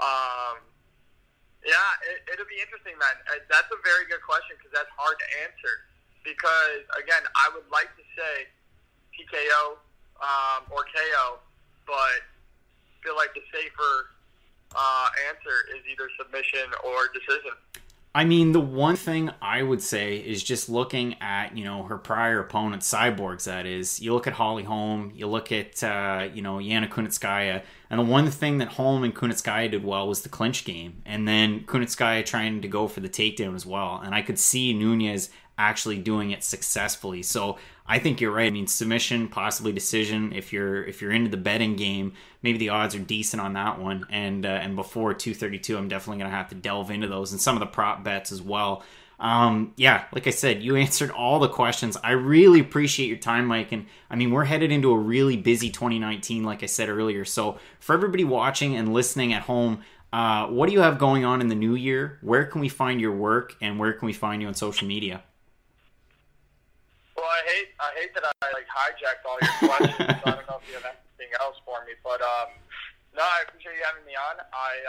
It'll be interesting, man. That's a very good question because that's hard to answer. Because again, I would like to say TKO or KO, but feel like the safer answer is either submission or decision. I mean, the one thing I would say is just looking at, her prior opponent, Cyborgs, that is. You look at Holly Holm, you look at, Yana Kunitskaya, and the one thing that Holm and Kunitskaya did well was the clinch game. And then Kunitskaya trying to go for the takedown as well. And I could see Nunes actually doing it successfully. So I think you're right. I mean, submission, possibly decision. If you're into the betting game, maybe the odds are decent on that one. And before 232, I'm definitely going to have to delve into those and some of the prop bets as well. Like I said, you answered all the questions. I really appreciate your time, Mike. And I mean, we're headed into a really busy 2019, like I said earlier. So for everybody watching and listening at home, what do you have going on in the new year? Where can we find your work, and where can we find you on social media? Well, I hate that I hijacked all your questions. So I don't know if you have anything else for me, but no, I appreciate you having me on.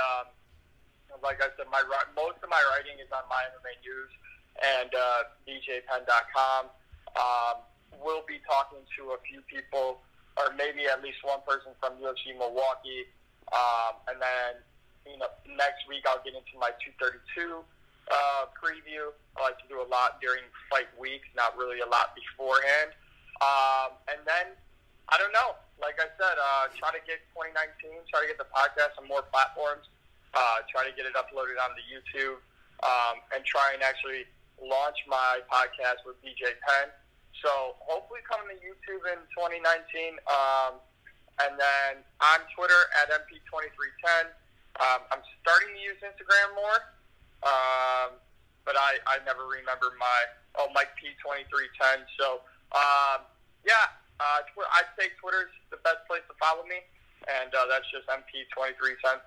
Like I said, most of my writing is on My MMA News and BJPenn.com. We'll be talking to a few people, or maybe at least one person from UFC Milwaukee, and then next week I'll get into my 232 preview. I like to do a lot during fight weeks, not really a lot beforehand. And then, I don't know, like I said, try to get 2019, try to get the podcast on more platforms, try to get it uploaded onto YouTube, and try and actually launch my podcast with BJ Penn. So hopefully coming to YouTube in 2019, and then on Twitter at MP2310. I'm starting to use Instagram more. But I never remember Mike P2310. So, I'd say Twitter's the best place to follow me, and that's just MP2310.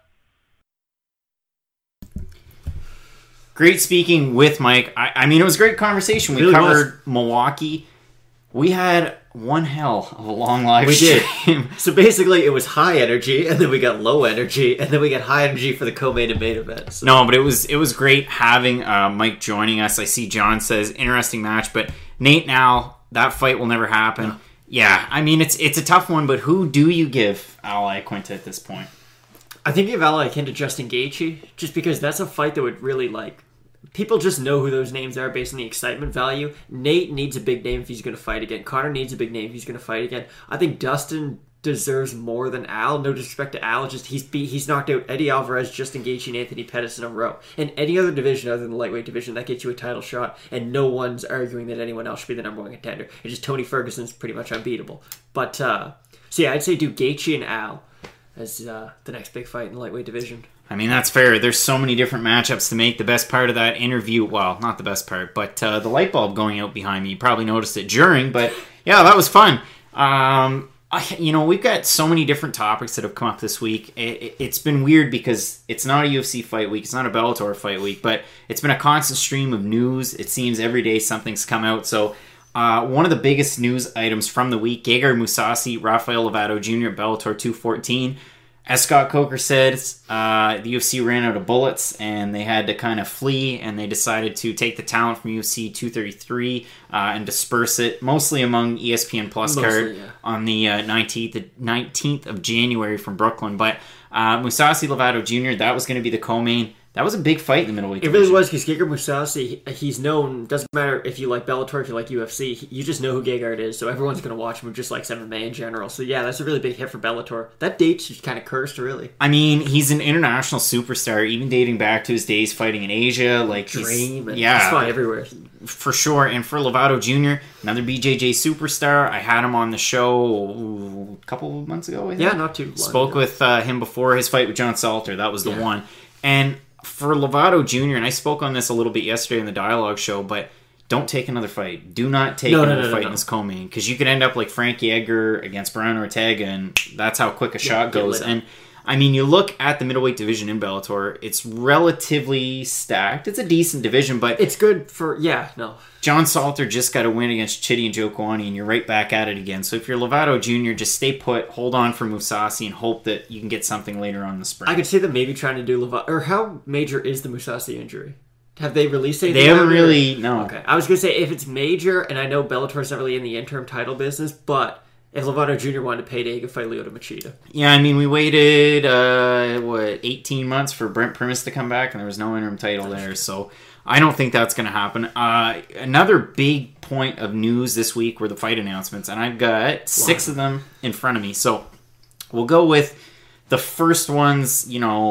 Great speaking with Mike. I mean, it was a great conversation. We covered Milwaukee. We had one hell of a long live stream. We did. So basically, it was high energy, and then we got low energy, and then we got high energy for the co-main and main event. So. No, but it was great having Mike joining us. I see John says interesting match, but Nate, now that fight will never happen. Yeah, I mean, it's a tough one, but who do you give Al Iaquinta at this point? I think give Al Iaquinta to Justin Gaethje, just because that's a fight that would really, like... People just know who those names are based on the excitement value. Nate needs a big name if he's going to fight again. Conor needs a big name if he's going to fight again. I think Dustin deserves more than Al. No disrespect to Al, just he's knocked out Eddie Alvarez, Justin Gaethje, and Anthony Pettis in a row. In any other division other than the lightweight division, that gets you a title shot, and no one's arguing that anyone else should be the number one contender. It's just Tony Ferguson's pretty much unbeatable. But, so yeah, I'd say do Gaethje and Al as the next big fight in the lightweight division. I mean, that's fair. There's so many different matchups to make. The best part of that interview, well, not the best part, but the light bulb going out behind me. You probably noticed it during, but yeah, that was fun. We've got so many different topics that have come up this week. It's been weird because it's not a UFC fight week. It's not a Bellator fight week, but it's been a constant stream of news. It seems every day something's come out. So one of the biggest news items from the week, Gegard Mousasi, Rafael Lovato Jr. at Bellator 214. As Scott Coker says, the UFC ran out of bullets and they had to kind of flee, and they decided to take the talent from UFC 233 and disperse it, mostly among ESPN Plus card on the 19th of January from Brooklyn. But Mousasi Lovato Jr., that was going to be the co-main. That was a big fight in the middleweight division. It really was, because Gegard Mousasi, he's known, doesn't matter if you like Bellator, if you like UFC, you just know who Gegard is, so everyone's going to watch him who just likes MMA in general. So yeah, that's a really big hit for Bellator. That date's just kind of cursed, really. I mean, he's an international superstar, even dating back to his days fighting in Asia. Like Dream, he's he's fine everywhere. For sure. And for Lovato Jr., another BJJ superstar. I had him on the show a couple of months ago, I think. Yeah, not too long Spoke ago. with him before his fight with John Salter. That was the one. And for Lovato Jr., and I spoke on this a little bit yesterday in the Dialogue show, but don't take another fight. Do not take another fight in this co-main, because you could end up like Frankie Edgar against Brian Ortega, and that's how quick a shot goes. And I mean, you look at the middleweight division in Bellator, it's relatively stacked. It's a decent division, but it's good for, John Salter just got a win against Chidi and Njokuani, and you're right back at it again. So if you're Lovato Jr., just stay put, hold on for Mousasi, and hope that you can get something later on in the spring. I could see them maybe trying to do Lovato. Or how major is the Mousasi injury? Have they released anything? They haven't really, no. Okay. I was going to say, if it's major, and I know Bellator's not really in the interim title business, but if Lovato Jr. wanted to payday, he could fight Lyoto Machida. Yeah, I mean, we waited, 18 months for Brent Primus to come back, and there was no interim title there, so I don't think that's going to happen. Another big point of news this week were the fight announcements, and I've got 6 of them in front of me. So we'll go with the first ones,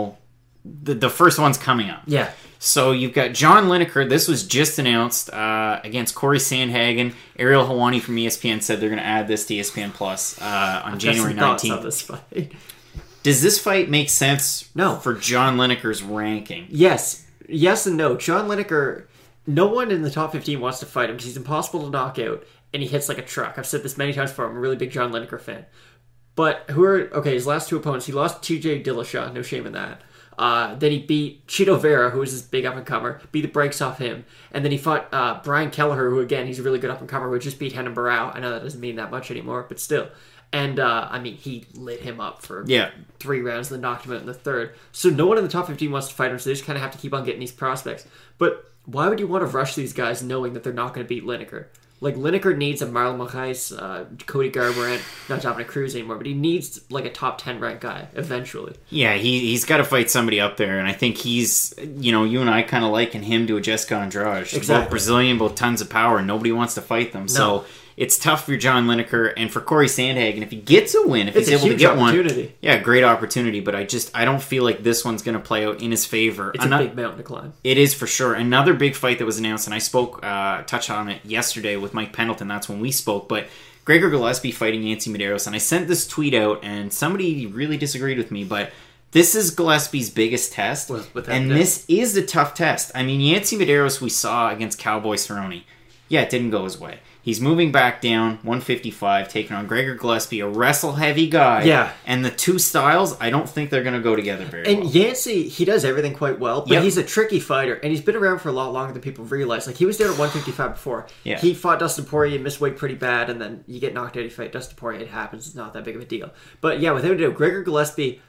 the first ones coming up. Yeah. So you've got John Lineker. This was just announced against Corey Sandhagen. Ariel Helwani from ESPN said they're going to add this to ESPN Plus on January 19th. On this fight. Does this fight make sense No. for John Lineker's ranking? Yes and no. John Lineker, no one in the top 15 wants to fight him because he's impossible to knock out, and he hits like a truck. I've said this many times before. I'm a really big John Lineker fan. But his last 2 opponents, he lost TJ Dillashaw, no shame in that. Then he beat Chito Vera, who was his big up-and-comer, beat the brakes off him. And then he fought Brian Kelleher, who, again, he's a really good up-and-comer, who just beat Renan Barão. I know that doesn't mean that much anymore, but still. And, he lit him up for 3 rounds, then knocked him out in the 3rd. So no one in the top 15 wants to fight him, so they just kind of have to keep on getting these prospects. But why would you want to rush these guys knowing that they're not going to beat Lineker? Like, Lineker needs a Marlon Moraes, Cody Garbrandt, not Dominic Cruz anymore, but he needs, like, a top 10 ranked guy, eventually. Yeah, he's got to fight somebody up there, and I think he's, you and I kind of liken him to a Jessica Andrade. Exactly. Both Brazilian, both tons of power, and nobody wants to fight them. No. So it's tough for John Lineker, and for Corey Sandhagen, if he gets a win, if he's able to get one, great opportunity, but I don't feel like this one's going to play out in his favor. It's a big mountain to climb. It is for sure. Another big fight that was announced, and I touched on it yesterday with Mike Pendleton, that's when we spoke, but Gregor Gillespie fighting Yancy Medeiros, and I sent this tweet out, and somebody really disagreed with me, but this is Gillespie's biggest test, this is a tough test. I mean, Yancy Medeiros we saw against Cowboy Cerrone. Yeah, it didn't go his way. He's moving back down, 155, taking on Gregor Gillespie, a wrestle-heavy guy. Yeah. And the two styles, I don't think they're going to go together very well. And Yancy, he does everything quite well, but he's a tricky fighter, and he's been around for a lot longer than people realize. Like, he was down at 155 before. Yeah. He fought Dustin Poirier, missed weight pretty bad, and then you get knocked out, you fight Dustin Poirier, it happens, it's not that big of a deal. But yeah, without a doubt, Gregor Gillespie,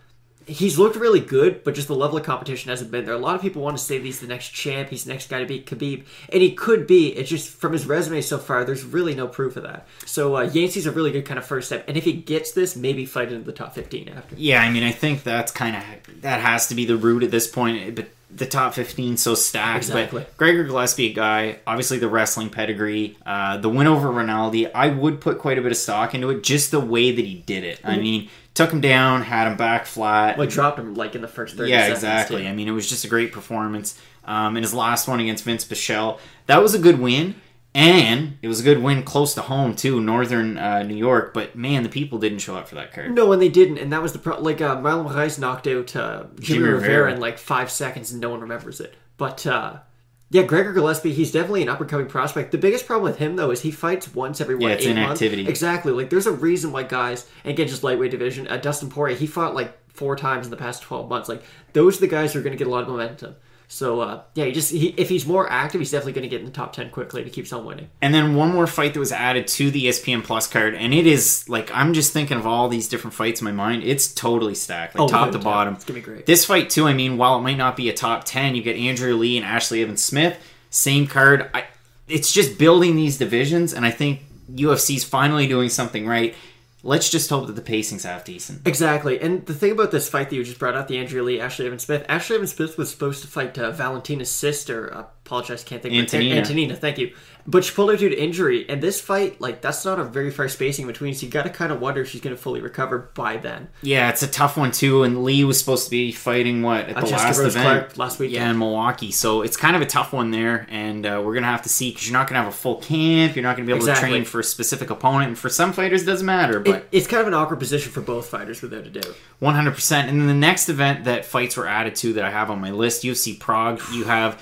he's looked really good, but just the level of competition hasn't been there. A lot of people want to say he's the next champ, he's the next guy to beat Khabib, and he could be. It's just from his resume so far, there's really no proof of that. So Yancey's a really good kind of first step, and if he gets this, maybe fight into the top 15 after. Yeah, I mean, I think that has to be the route at this point, but the top 15 so stacked. Exactly. But Gregor Gillespie, a guy, obviously the wrestling pedigree, the win over Rinaldi, I would put quite a bit of stock into it, just the way that he did it. I mean, took him down, had him back flat. Well, dropped him like in the first 30 yeah, seconds. exactly. Too. I mean, it was just a great performance. In his last one against Vince Pichel, that was a good win. And it was a good win close to home, too, northern New York. But, man, the people didn't show up for that card. No, and they didn't. And that was the problem. Like, Marlon Moraes knocked out Jimmy Rivera in like 5 seconds, and no one remembers it. But, yeah, Gregor Gillespie, he's definitely an up-and-coming prospect. The biggest problem with him, though, is he fights once every, 8 months? Inactivity. Exactly. Like, there's a reason why guys, and again, just lightweight division, Dustin Poirier, he fought like 4 times in the past 12 months. Like, those are the guys who are going to get a lot of momentum. So, yeah, if he's more active, he's definitely going to get in the top 10 quickly to keep on winning. And then one more fight that was added to the ESPN Plus card, and it is, like, I'm just thinking of all these different fights in my mind. It's totally stacked, like, top to bottom. It's going to be great. This fight, too, I mean, while it might not be a top 10, you get Andrea Lee and Ashley Evans-Smith, same card. It's just building these divisions, and I think UFC's finally doing something right. Let's just hope that the pacing's half decent. Exactly. And the thing about this fight that you just brought up, the Andrea Lee, Ashley Evans-Smith. Ashley Evans-Smith was supposed to fight Valentina's sister. Apologize, can't think of her name. Antonina, thank you. But she pulled out due to injury. And this fight, like, that's not a very far spacing between, so you got to kind of wonder if she's going to fully recover by then. Yeah, it's a tough one, too. And Lee was supposed to be fighting, at the last event? Clark last weekend. Yeah, in Milwaukee. So it's kind of a tough one there. And we're going to have to see, because you're not going to have a full camp. You're not going to be able to train for a specific opponent. And for some fighters, it doesn't matter. But it's kind of an awkward position for both fighters, without a doubt. 100%. And then the next event that fights were added to that I have on my list, UFC Prague, you have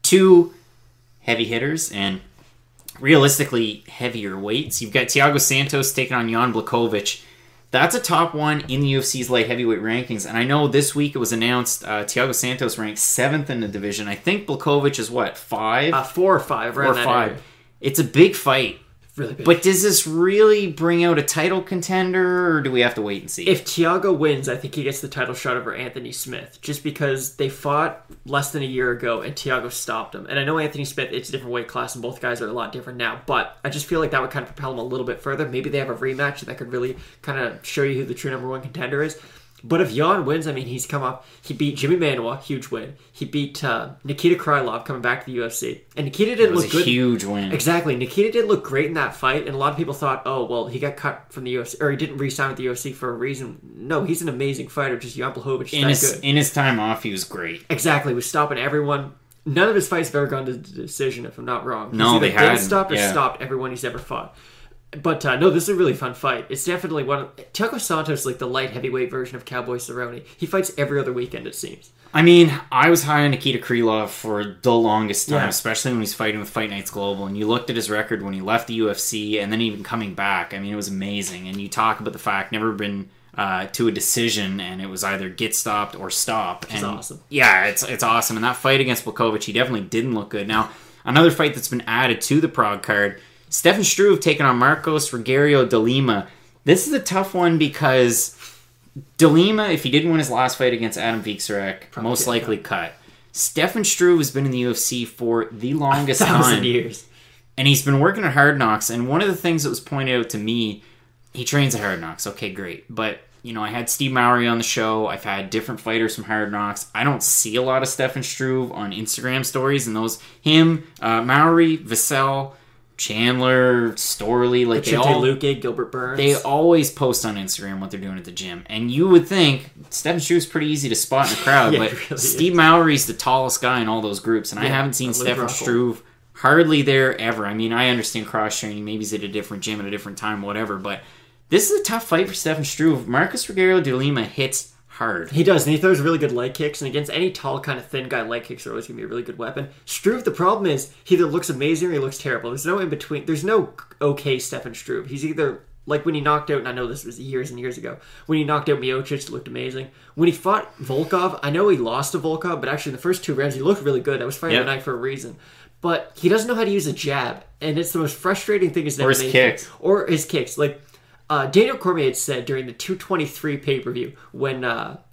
2 heavy hitters and realistically heavier weights. You've got Thiago Santos taking on Jan Blachowicz. That's a top one in the UFC's light heavyweight rankings. And I know this week it was announced Thiago Santos ranked 7th in the division. I think Blachowicz is 5? 4 or 5, right? 4 or 5. It's a big fight. Really big. But does this really bring out a title contender, or do we have to wait and see? If Thiago wins, I think he gets the title shot over Anthony Smith, just because they fought less than a year ago and Thiago stopped him. And I know Anthony Smith, it's a different weight class, and both guys are a lot different now, but I just feel like that would kind of propel him a little bit further. Maybe they have a rematch that could really kind of show you who the true number 1 contender is. But if Jan wins, I mean, he's come up. He beat Jimmy Manuwa, huge win. He beat Nikita Krylov coming back to the UFC. And Nikita didn't look good. It was a huge win. Exactly. Nikita did look great in that fight, and a lot of people thought, oh, well, he got cut from the UFC, or he didn't re-sign with the UFC for a reason. No, he's an amazing fighter, just Jan Blachowicz is that good. In his time off, he was great. Exactly. He was stopping everyone. None of his fights have ever gone to decision, if I'm not wrong. No, they hadn't. Stopped or stopped everyone he's ever fought. But no, this is a really fun fight. It's definitely one of... Thiago Santos is like the light heavyweight version of Cowboy Cerrone. He fights every other weekend, it seems. I mean, I was high on Nikita Krylov for the longest time, Yeah. especially when he's fighting with Fight Nights Global. And you looked at his record when he left the UFC and then even coming back. I mean, it was amazing. And you talk about the fact never been to a decision, and it was either get stopped or stop. Which is awesome. Yeah, it's awesome. And that fight against Blachowicz, he definitely didn't look good. Now, another fight that's been added to the Prague card, Stefan Struve taking on Marcos Rogerio de Lima. This is a tough one because de Lima, if he didn't win his last fight against Adam Viksarek, most likely cut. Stefan Struve has been in the UFC for the longest 1,000 time. years. And he's been working at Hard Knocks. And one of the things that was pointed out to me, he trains at Hard Knocks. Okay, great. But, you know, I had Steve Mowry on the show. I've had different fighters from Hard Knocks. I don't see a lot of Stefan Struve on Instagram stories. And those, him, Mowry, Vassell, Chandler, Storley, like Luque, Gilbert Burns. They always post on Instagram what they're doing at the gym. And you would think Stefan Struve's pretty easy to spot in the crowd, Yeah, but really Steve Mowry's the tallest guy in all those groups, and I haven't seen Stefan Struve hardly there ever. I mean, I understand cross-training. Maybe he's at a different gym at a different time, whatever, but this is a tough fight for Stefan Struve. Marcos Rogerio de Lima hits hard. He does, and he throws really good leg kicks, and against any tall, kind of thin guy, leg kicks are always going to be a really good weapon. Struve, the problem is, he either looks amazing or he looks terrible. There's no in-between. There's no okay Stefan Struve. He's either, like when he knocked out, and I know this was years and years ago, when he knocked out Miocic, it looked amazing. When he fought Volkov, I know he lost to Volkov, but actually in the first 2 rounds, he looked really good. I was fighting the night for a reason. But he doesn't know how to use a jab, and it's the most frustrating thing is or his kicks. Or his kicks. Like, Daniel Cormier had said during the 223 pay-per-view, when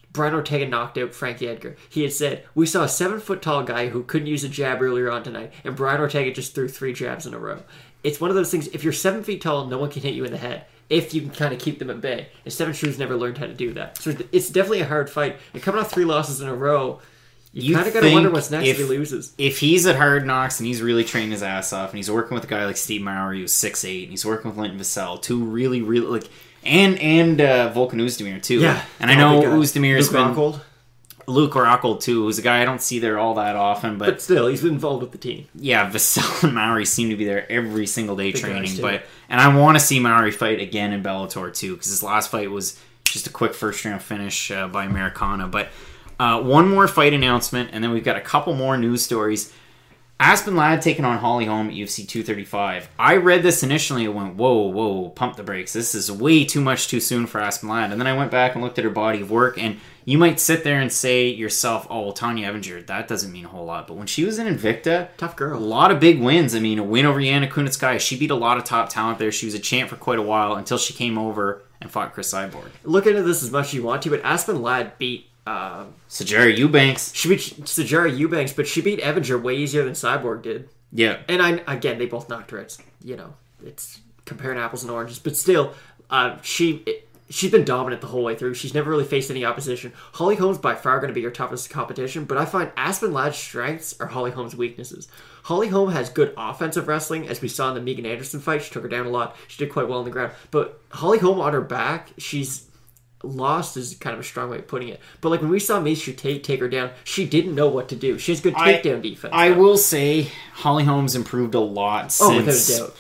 Brian Ortega knocked out Frankie Edgar. He had said, we saw a 7-foot-tall guy who couldn't use a jab earlier on tonight, and Brian Ortega just threw 3 jabs in a row. It's one of those things, if you're 7 feet tall, no one can hit you in the head, if you can kind of keep them at bay. And Stefan Struve's never learned how to do that. So it's definitely a hard fight. And coming off 3 losses in a row, you kind of got to wonder what's next if he loses. If he's at Hard Knocks and he's really training his ass off, and he's working with a guy like Steve Mowry, who's 6'8", and he's working with Linton Vassell, 2 really, really, like, and Volkan Oezdemir, too. Yeah. And I know Oezdemir's been... Rockhold. Luke Rockhold, too, who's a guy I don't see there all that often. But still, he's been involved with the team. Yeah, Vassell and Mowry seem to be there every single day training. And I want to see Mowry fight again in Bellator, too, because his last fight was just a quick first-round finish by Americana. But one more fight announcement, and then we've got a couple more news stories. Aspen Ladd taking on Holly Holm at UFC 235. I read this initially and went, whoa, pump the brakes. This is way too much too soon for Aspen Ladd. And then I went back and looked at her body of work, and you might sit there and say yourself, oh, well, Tanya Evinger, that doesn't mean a whole lot. But when she was in Invicta, tough girl. A lot of big wins. I mean, a win over Yana Kunitskaya. She beat a lot of top talent there. She was a champ for quite a while until she came over and fought Chris Cyborg. Look into this as much as you want to, but Aspen Ladd beat... Sajara Eubanks. She beat Sajara Eubanks, but she beat Evinger way easier than Cyborg did. Yeah. And again, they both knocked her. It's comparing apples and oranges. But still, she's been dominant the whole way through. She's never really faced any opposition. Holly Holm's by far going to be her toughest competition, but I find Aspen Ladd's strengths are Holly Holm's weaknesses. Holly Holm has good offensive wrestling, as we saw in the Megan Anderson fight. She took her down a lot. She did quite well on the ground. But Holly Holm on her back, she's lost is kind of a strong way of putting it. But like when we saw Misha take her down, she didn't know what to do. She has good takedown defense. I will say Holly Holm's improved a lot since... Oh, without a doubt.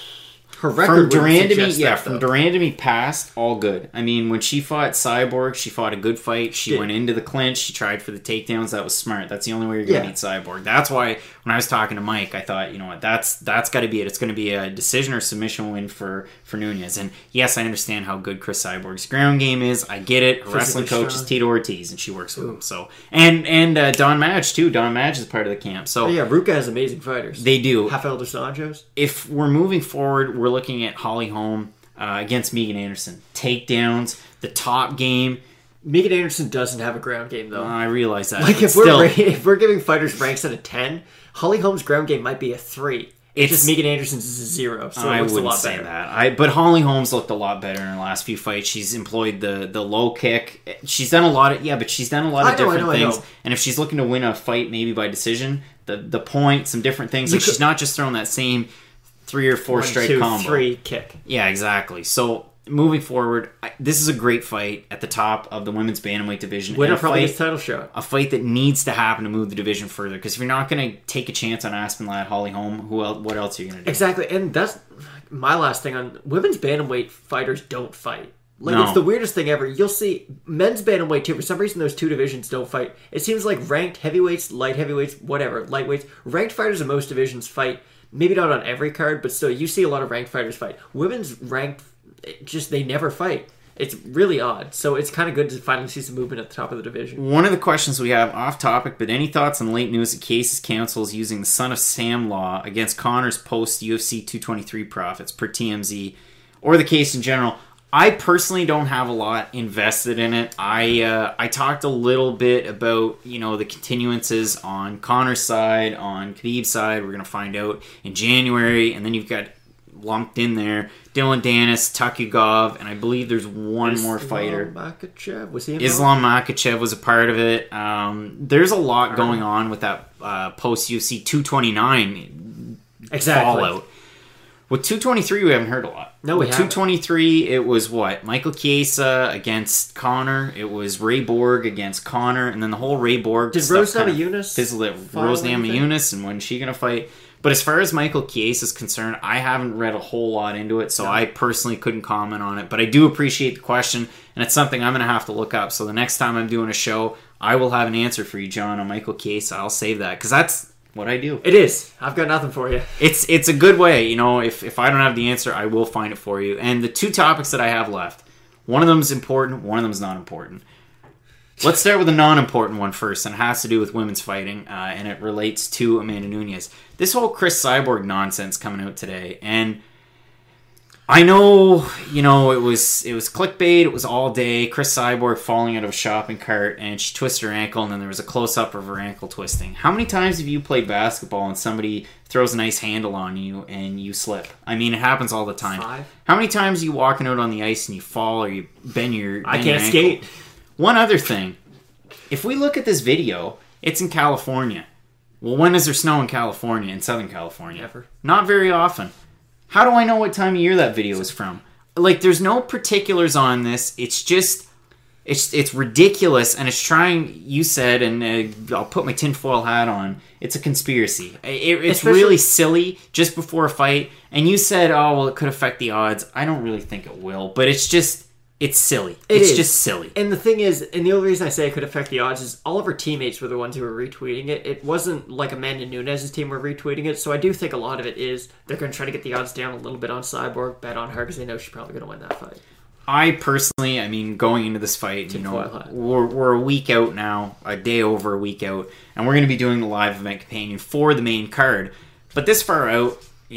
Her record from Durand to me past, all good. I mean, when she fought Cyborg, she fought a good fight. She went into the clinch. She tried for the takedowns. That was smart. That's the only way you're going to beat Cyborg. That's why when I was talking to Mike, I thought, you know what, that's got to be it. It's going to be a decision or submission win for Nunez. And yes, I understand how good Chris Cyborg's ground game is. I get it. Her wrestling coach is Tito Ortiz, and she works with him. So and Don Madge too. Don Madge is part of the camp. So Ruka has amazing fighters. They do. Rafael dos Anjos. If we're moving forward, we're looking at Holly Holm against Megan Anderson. Takedowns, the top game. Megan Anderson doesn't have a ground game, though. I realize that. Like, if we're giving fighters ranks out of 10, Holly Holm's ground game might be a 3. It's just Megan Anderson's is a 0, so it looks a lot better. That. But Holly Holm's looked a lot better in her last few fights. She's employed the low kick. She's done a lot of different things. And if she's looking to win a fight, maybe by decision, the point, some different things. Like she's not just throwing that same 3 or 4 strike combo. 3 kick. Yeah, exactly. So moving forward, this is a great fight at the top of the women's bantamweight division. Winner probably gets title shot. A fight that needs to happen to move the division further. Because if you're not going to take a chance on Aspen Ladd, Holly Holm, what else are you going to do? Exactly, and that's my last thing on women's bantamweight fighters don't fight. It's the weirdest thing ever. You'll see men's bantamweight too. For some reason, those two divisions don't fight. It seems like ranked heavyweights, light heavyweights, whatever, lightweights. Ranked fighters in most divisions fight. Maybe not on every card, but still, you see a lot of ranked fighters fight. Women's ranked, they never fight. It's really odd. So it's kind of good to finally see some movement at the top of the division. One of the questions we have off topic, but any thoughts on late news that Case's counsel is using the Son of Sam law against Connor's post UFC 223 profits per TMZ, or the case in general? I personally don't have a lot invested in it. I talked a little bit about, the continuances on Connor's side, on Khabib's side. We're going to find out in January. And then you've got lumped in there Dylan Danis, Takugov, and I believe there's one more fighter. Makhachev? Was he involved? Islam Makhachev was a part of it. There's a lot going on with that post-UFC 229 fallout. With 223, we haven't heard a lot. No, we haven't. 223, it was what? Michael Chiesa against Connor. It was Ray Borg against Connor. And then the whole Ray Borg Did Rose Namajunas fizzled it. Rose Namajunas, and when's she going to fight? But as far as Michael Chiesa is concerned, I haven't read a whole lot into it, so I personally couldn't comment on it. But I do appreciate the question, and it's something I'm going to have to look up. So the next time I'm doing a show, I will have an answer for you, John, on Michael Chiesa. I'll save that, because that's what I do. It is. I've got nothing for you. It's a good way. If I don't have the answer, I will find it for you. And the two topics that I have left, one of them is important, one of them is not important. Let's start with the non-important one first, and it has to do with women's fighting, and it relates to Amanda Nunes. This whole Chris Cyborg nonsense coming out today, and I know, it was clickbait. It was all day. Chris Cyborg falling out of a shopping cart, and she twisted her ankle, and then there was a close-up of her ankle twisting. How many times have you played basketball and somebody throws a nice handle on you and you slip? I mean, it happens all the time. 5. How many times are you walking out on the ice and you fall or you bend your I bend can't your skate. One other thing. If we look at this video, it's in California. Well, when does there snow in California, in Southern California? Never. Not very often. How do I know what time of year that video is from? Like, there's no particulars on this. It's just, it's ridiculous, and it's trying, you said, and I'll put my tinfoil hat on, it's a conspiracy. It's really silly just before a fight, and you said, oh, well, it could affect the odds. I don't really think it will, but it's just... It's silly. It's just silly. And the thing is, and the only reason I say it could affect the odds is all of her teammates were the ones who were retweeting it. It wasn't like Amanda Nunes' team were retweeting it, so I do think a lot of it is they're going to try to get the odds down a little bit on Cyborg, bet on her, because they know she's probably going to win that fight. I personally, going into this fight, we're a week out now, a day over a week out, and we're going to be doing the live event companion for the main card. But this far out,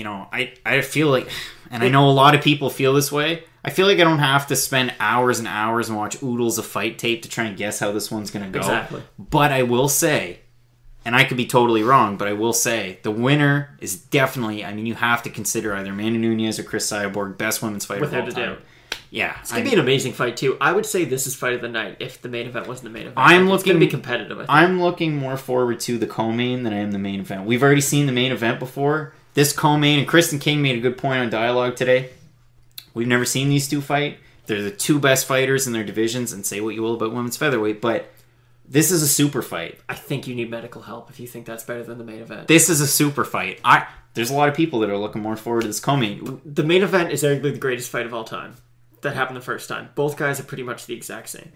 I feel like, and I know a lot of people feel this way, I feel like I don't have to spend hours and hours and watch oodles of fight tape to try and guess how this one's going to go. Exactly. But I will say, and I could be totally wrong, but I will say, the winner is definitely, you have to consider either Amanda Nunes or Chris Cyborg, best women's fighter of all time. Yeah. It's going to be an amazing fight, too. I would say this is fight of the night if the main event wasn't the main event. It's going to be competitive, I think. I'm looking more forward to the co-main than I am the main event. We've already seen the main event before. This co-main, and Kristen King made a good point on Dialogue today. We've never seen these two fight. They're the two best fighters in their divisions, and say what you will about women's featherweight, but this is a super fight. I think you need medical help if you think that's better than the main event. This is a super fight. There's a lot of people that are looking more forward to this co-main. The main event is arguably the greatest fight of all time. That happened the first time. Both guys are pretty much the exact same.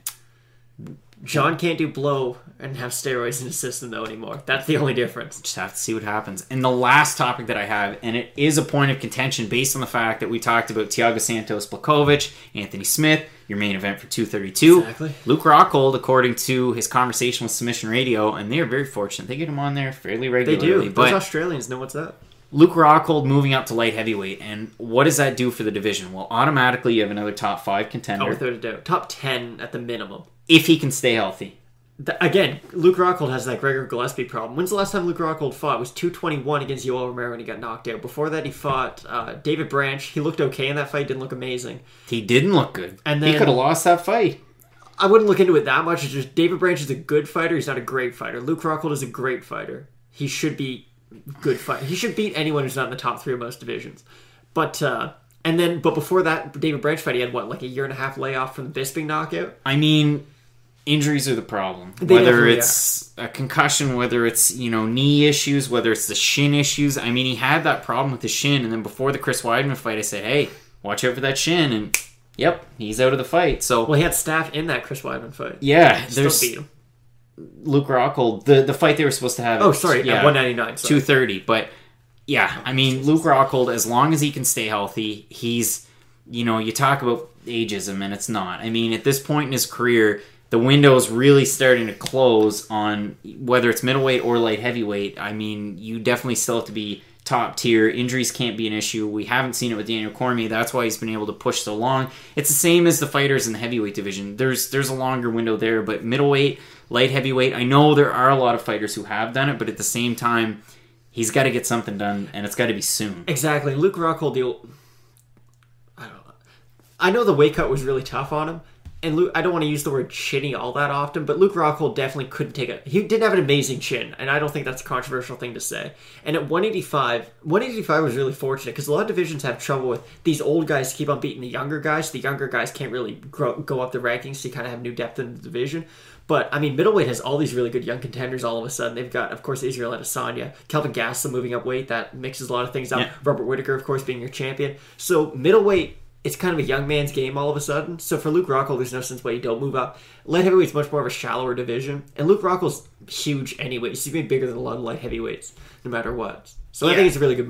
John can't do blow and have steroids in his system, though, anymore. That's the only difference. Just have to see what happens. And the last topic that I have, and it is a point of contention based on the fact that we talked about Thiago Santos Blachowicz, Anthony Smith, your main event for 232. Exactly. Luke Rockhold, according to his conversation with Submission Radio, and they are very fortunate. They get him on there fairly regularly. They do. Those Australians know what's up. Luke Rockhold moving up to light heavyweight, and what does that do for the division? Well, automatically you have another top 5 contender. Oh, without a doubt. Top 10 at the minimum. If he can stay healthy. Again, Luke Rockhold has that Gregor Gillespie problem. When's the last time Luke Rockhold fought? It was 221 against Yoel Romero when he got knocked out. Before that, he fought David Branch. He looked okay in that fight, didn't look amazing. He didn't look good. And then, he could have lost that fight. I wouldn't look into it that much. It's just David Branch is a good fighter. He's not a great fighter. Luke Rockhold is a great fighter. He should be good fighter. He should beat anyone who's not in the top 3 of most divisions. But before that David Branch fight, he had a year and a half layoff from the Bisping knockout. Injuries are the problem. Whether it's a concussion, whether it's, knee issues, whether it's the shin issues. He had that problem with the shin, and then before the Chris Weidman fight, I said, hey, watch out for that shin, and yep, he's out of the fight. So, well, he had staph in that Chris Weidman fight. Yeah. Still beat him. Luke Rockhold, the fight they were supposed to have. Oh, sorry, at 199. 230, but yeah, Luke Rockhold, as long as he can stay healthy, he's, you talk about ageism, and it's not. At this point in his career, the window is really starting to close on whether it's middleweight or light heavyweight. You definitely still have to be top tier. Injuries can't be an issue. We haven't seen it with Daniel Cormier. That's why he's been able to push so long. It's the same as the fighters in the heavyweight division. There's a longer window there, but middleweight, light heavyweight, I know there are a lot of fighters who have done it, but at the same time, he's got to get something done, and it's got to be soon. Exactly. Luke Rockhold, I know the weight cut was really tough on him, and Luke, I don't want to use the word chinny all that often, but Luke Rockhold definitely couldn't he didn't have an amazing chin, and I don't think that's a controversial thing to say. And at 185 was really fortunate, because a lot of divisions have trouble with these old guys keep on beating the younger guys. The younger guys can't really go up the rankings, so you kind of have new depth in the division. But, middleweight has all these really good young contenders all of a sudden. They've got, of course, Israel Adesanya, Kelvin Gastelum moving up weight. That mixes a lot of things up. Yeah. Robert Whittaker, of course, being your champion. So, middleweight, it's kind of a young man's game all of a sudden. So, for Luke Rockhold, there's no sense why you don't move up. Light heavyweight's much more of a shallower division. And Luke Rockhold's huge anyway. He's going to be bigger than a lot of light heavyweights, no matter what. So, I think it's a really good move.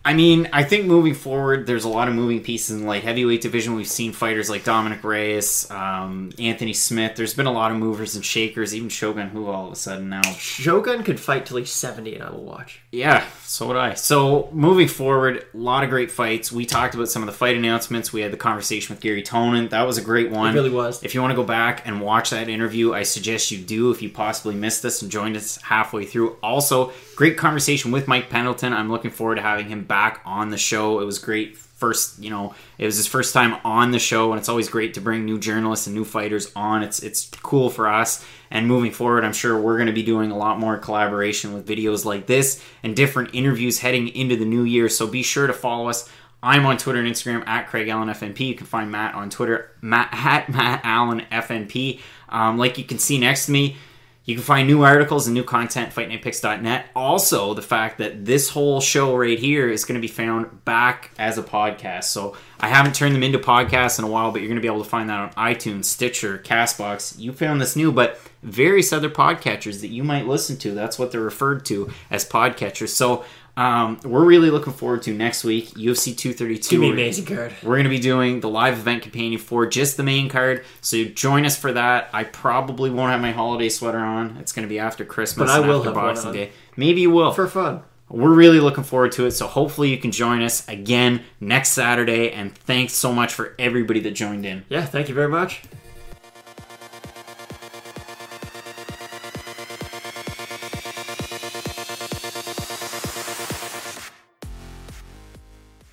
I mean, I think moving forward, there's a lot of moving pieces in the light heavyweight division. We've seen fighters like Dominic Reyes, Anthony Smith. There's been a lot of movers and shakers, even Shogun Hu all of a sudden now. Shogun could fight till he's 70 and I will watch. Yeah, so would I. So moving forward, a lot of great fights. We talked about some of the fight announcements. We had the conversation with Gary Tonin. That was a great one. It really was. If you want to go back and watch that interview, I suggest you do if you possibly missed us and joined us halfway through. Also, great conversation with Mike Pendleton. I'm looking forward to having him back on the show. It was great. It was his first time on the show, and it's always great to bring new journalists and new fighters on. It's cool for us. And moving forward, I'm sure we're going to be doing a lot more collaboration with videos like this and different interviews heading into the new year. So be sure to follow us. I'm on Twitter and Instagram at Craig Allen FNP. You can find Matt on Twitter, Matt Allen FNP. Like you can see next to me, you can find new articles and new content at FightNightPicks.net. Also, the fact that this whole show right here is going to be found back as a podcast. So I haven't turned them into podcasts in a while, but you're going to be able to find that on iTunes, Stitcher, CastBox. You found this new, but various other podcatchers that you might listen to. That's what they're referred to as podcatchers. So we're really looking forward to next week, UFC 232. It's going to be an amazing card. We're going to be doing the live event companion for just the main card, so join us for that. I probably won't have my holiday sweater on. It's going to be after Christmas, but I and will after have Boxing one on. Day. Maybe you will. For fun. We're really looking forward to it, so hopefully you can join us again next Saturday, and thanks so much for everybody that joined in. Yeah, thank you very much.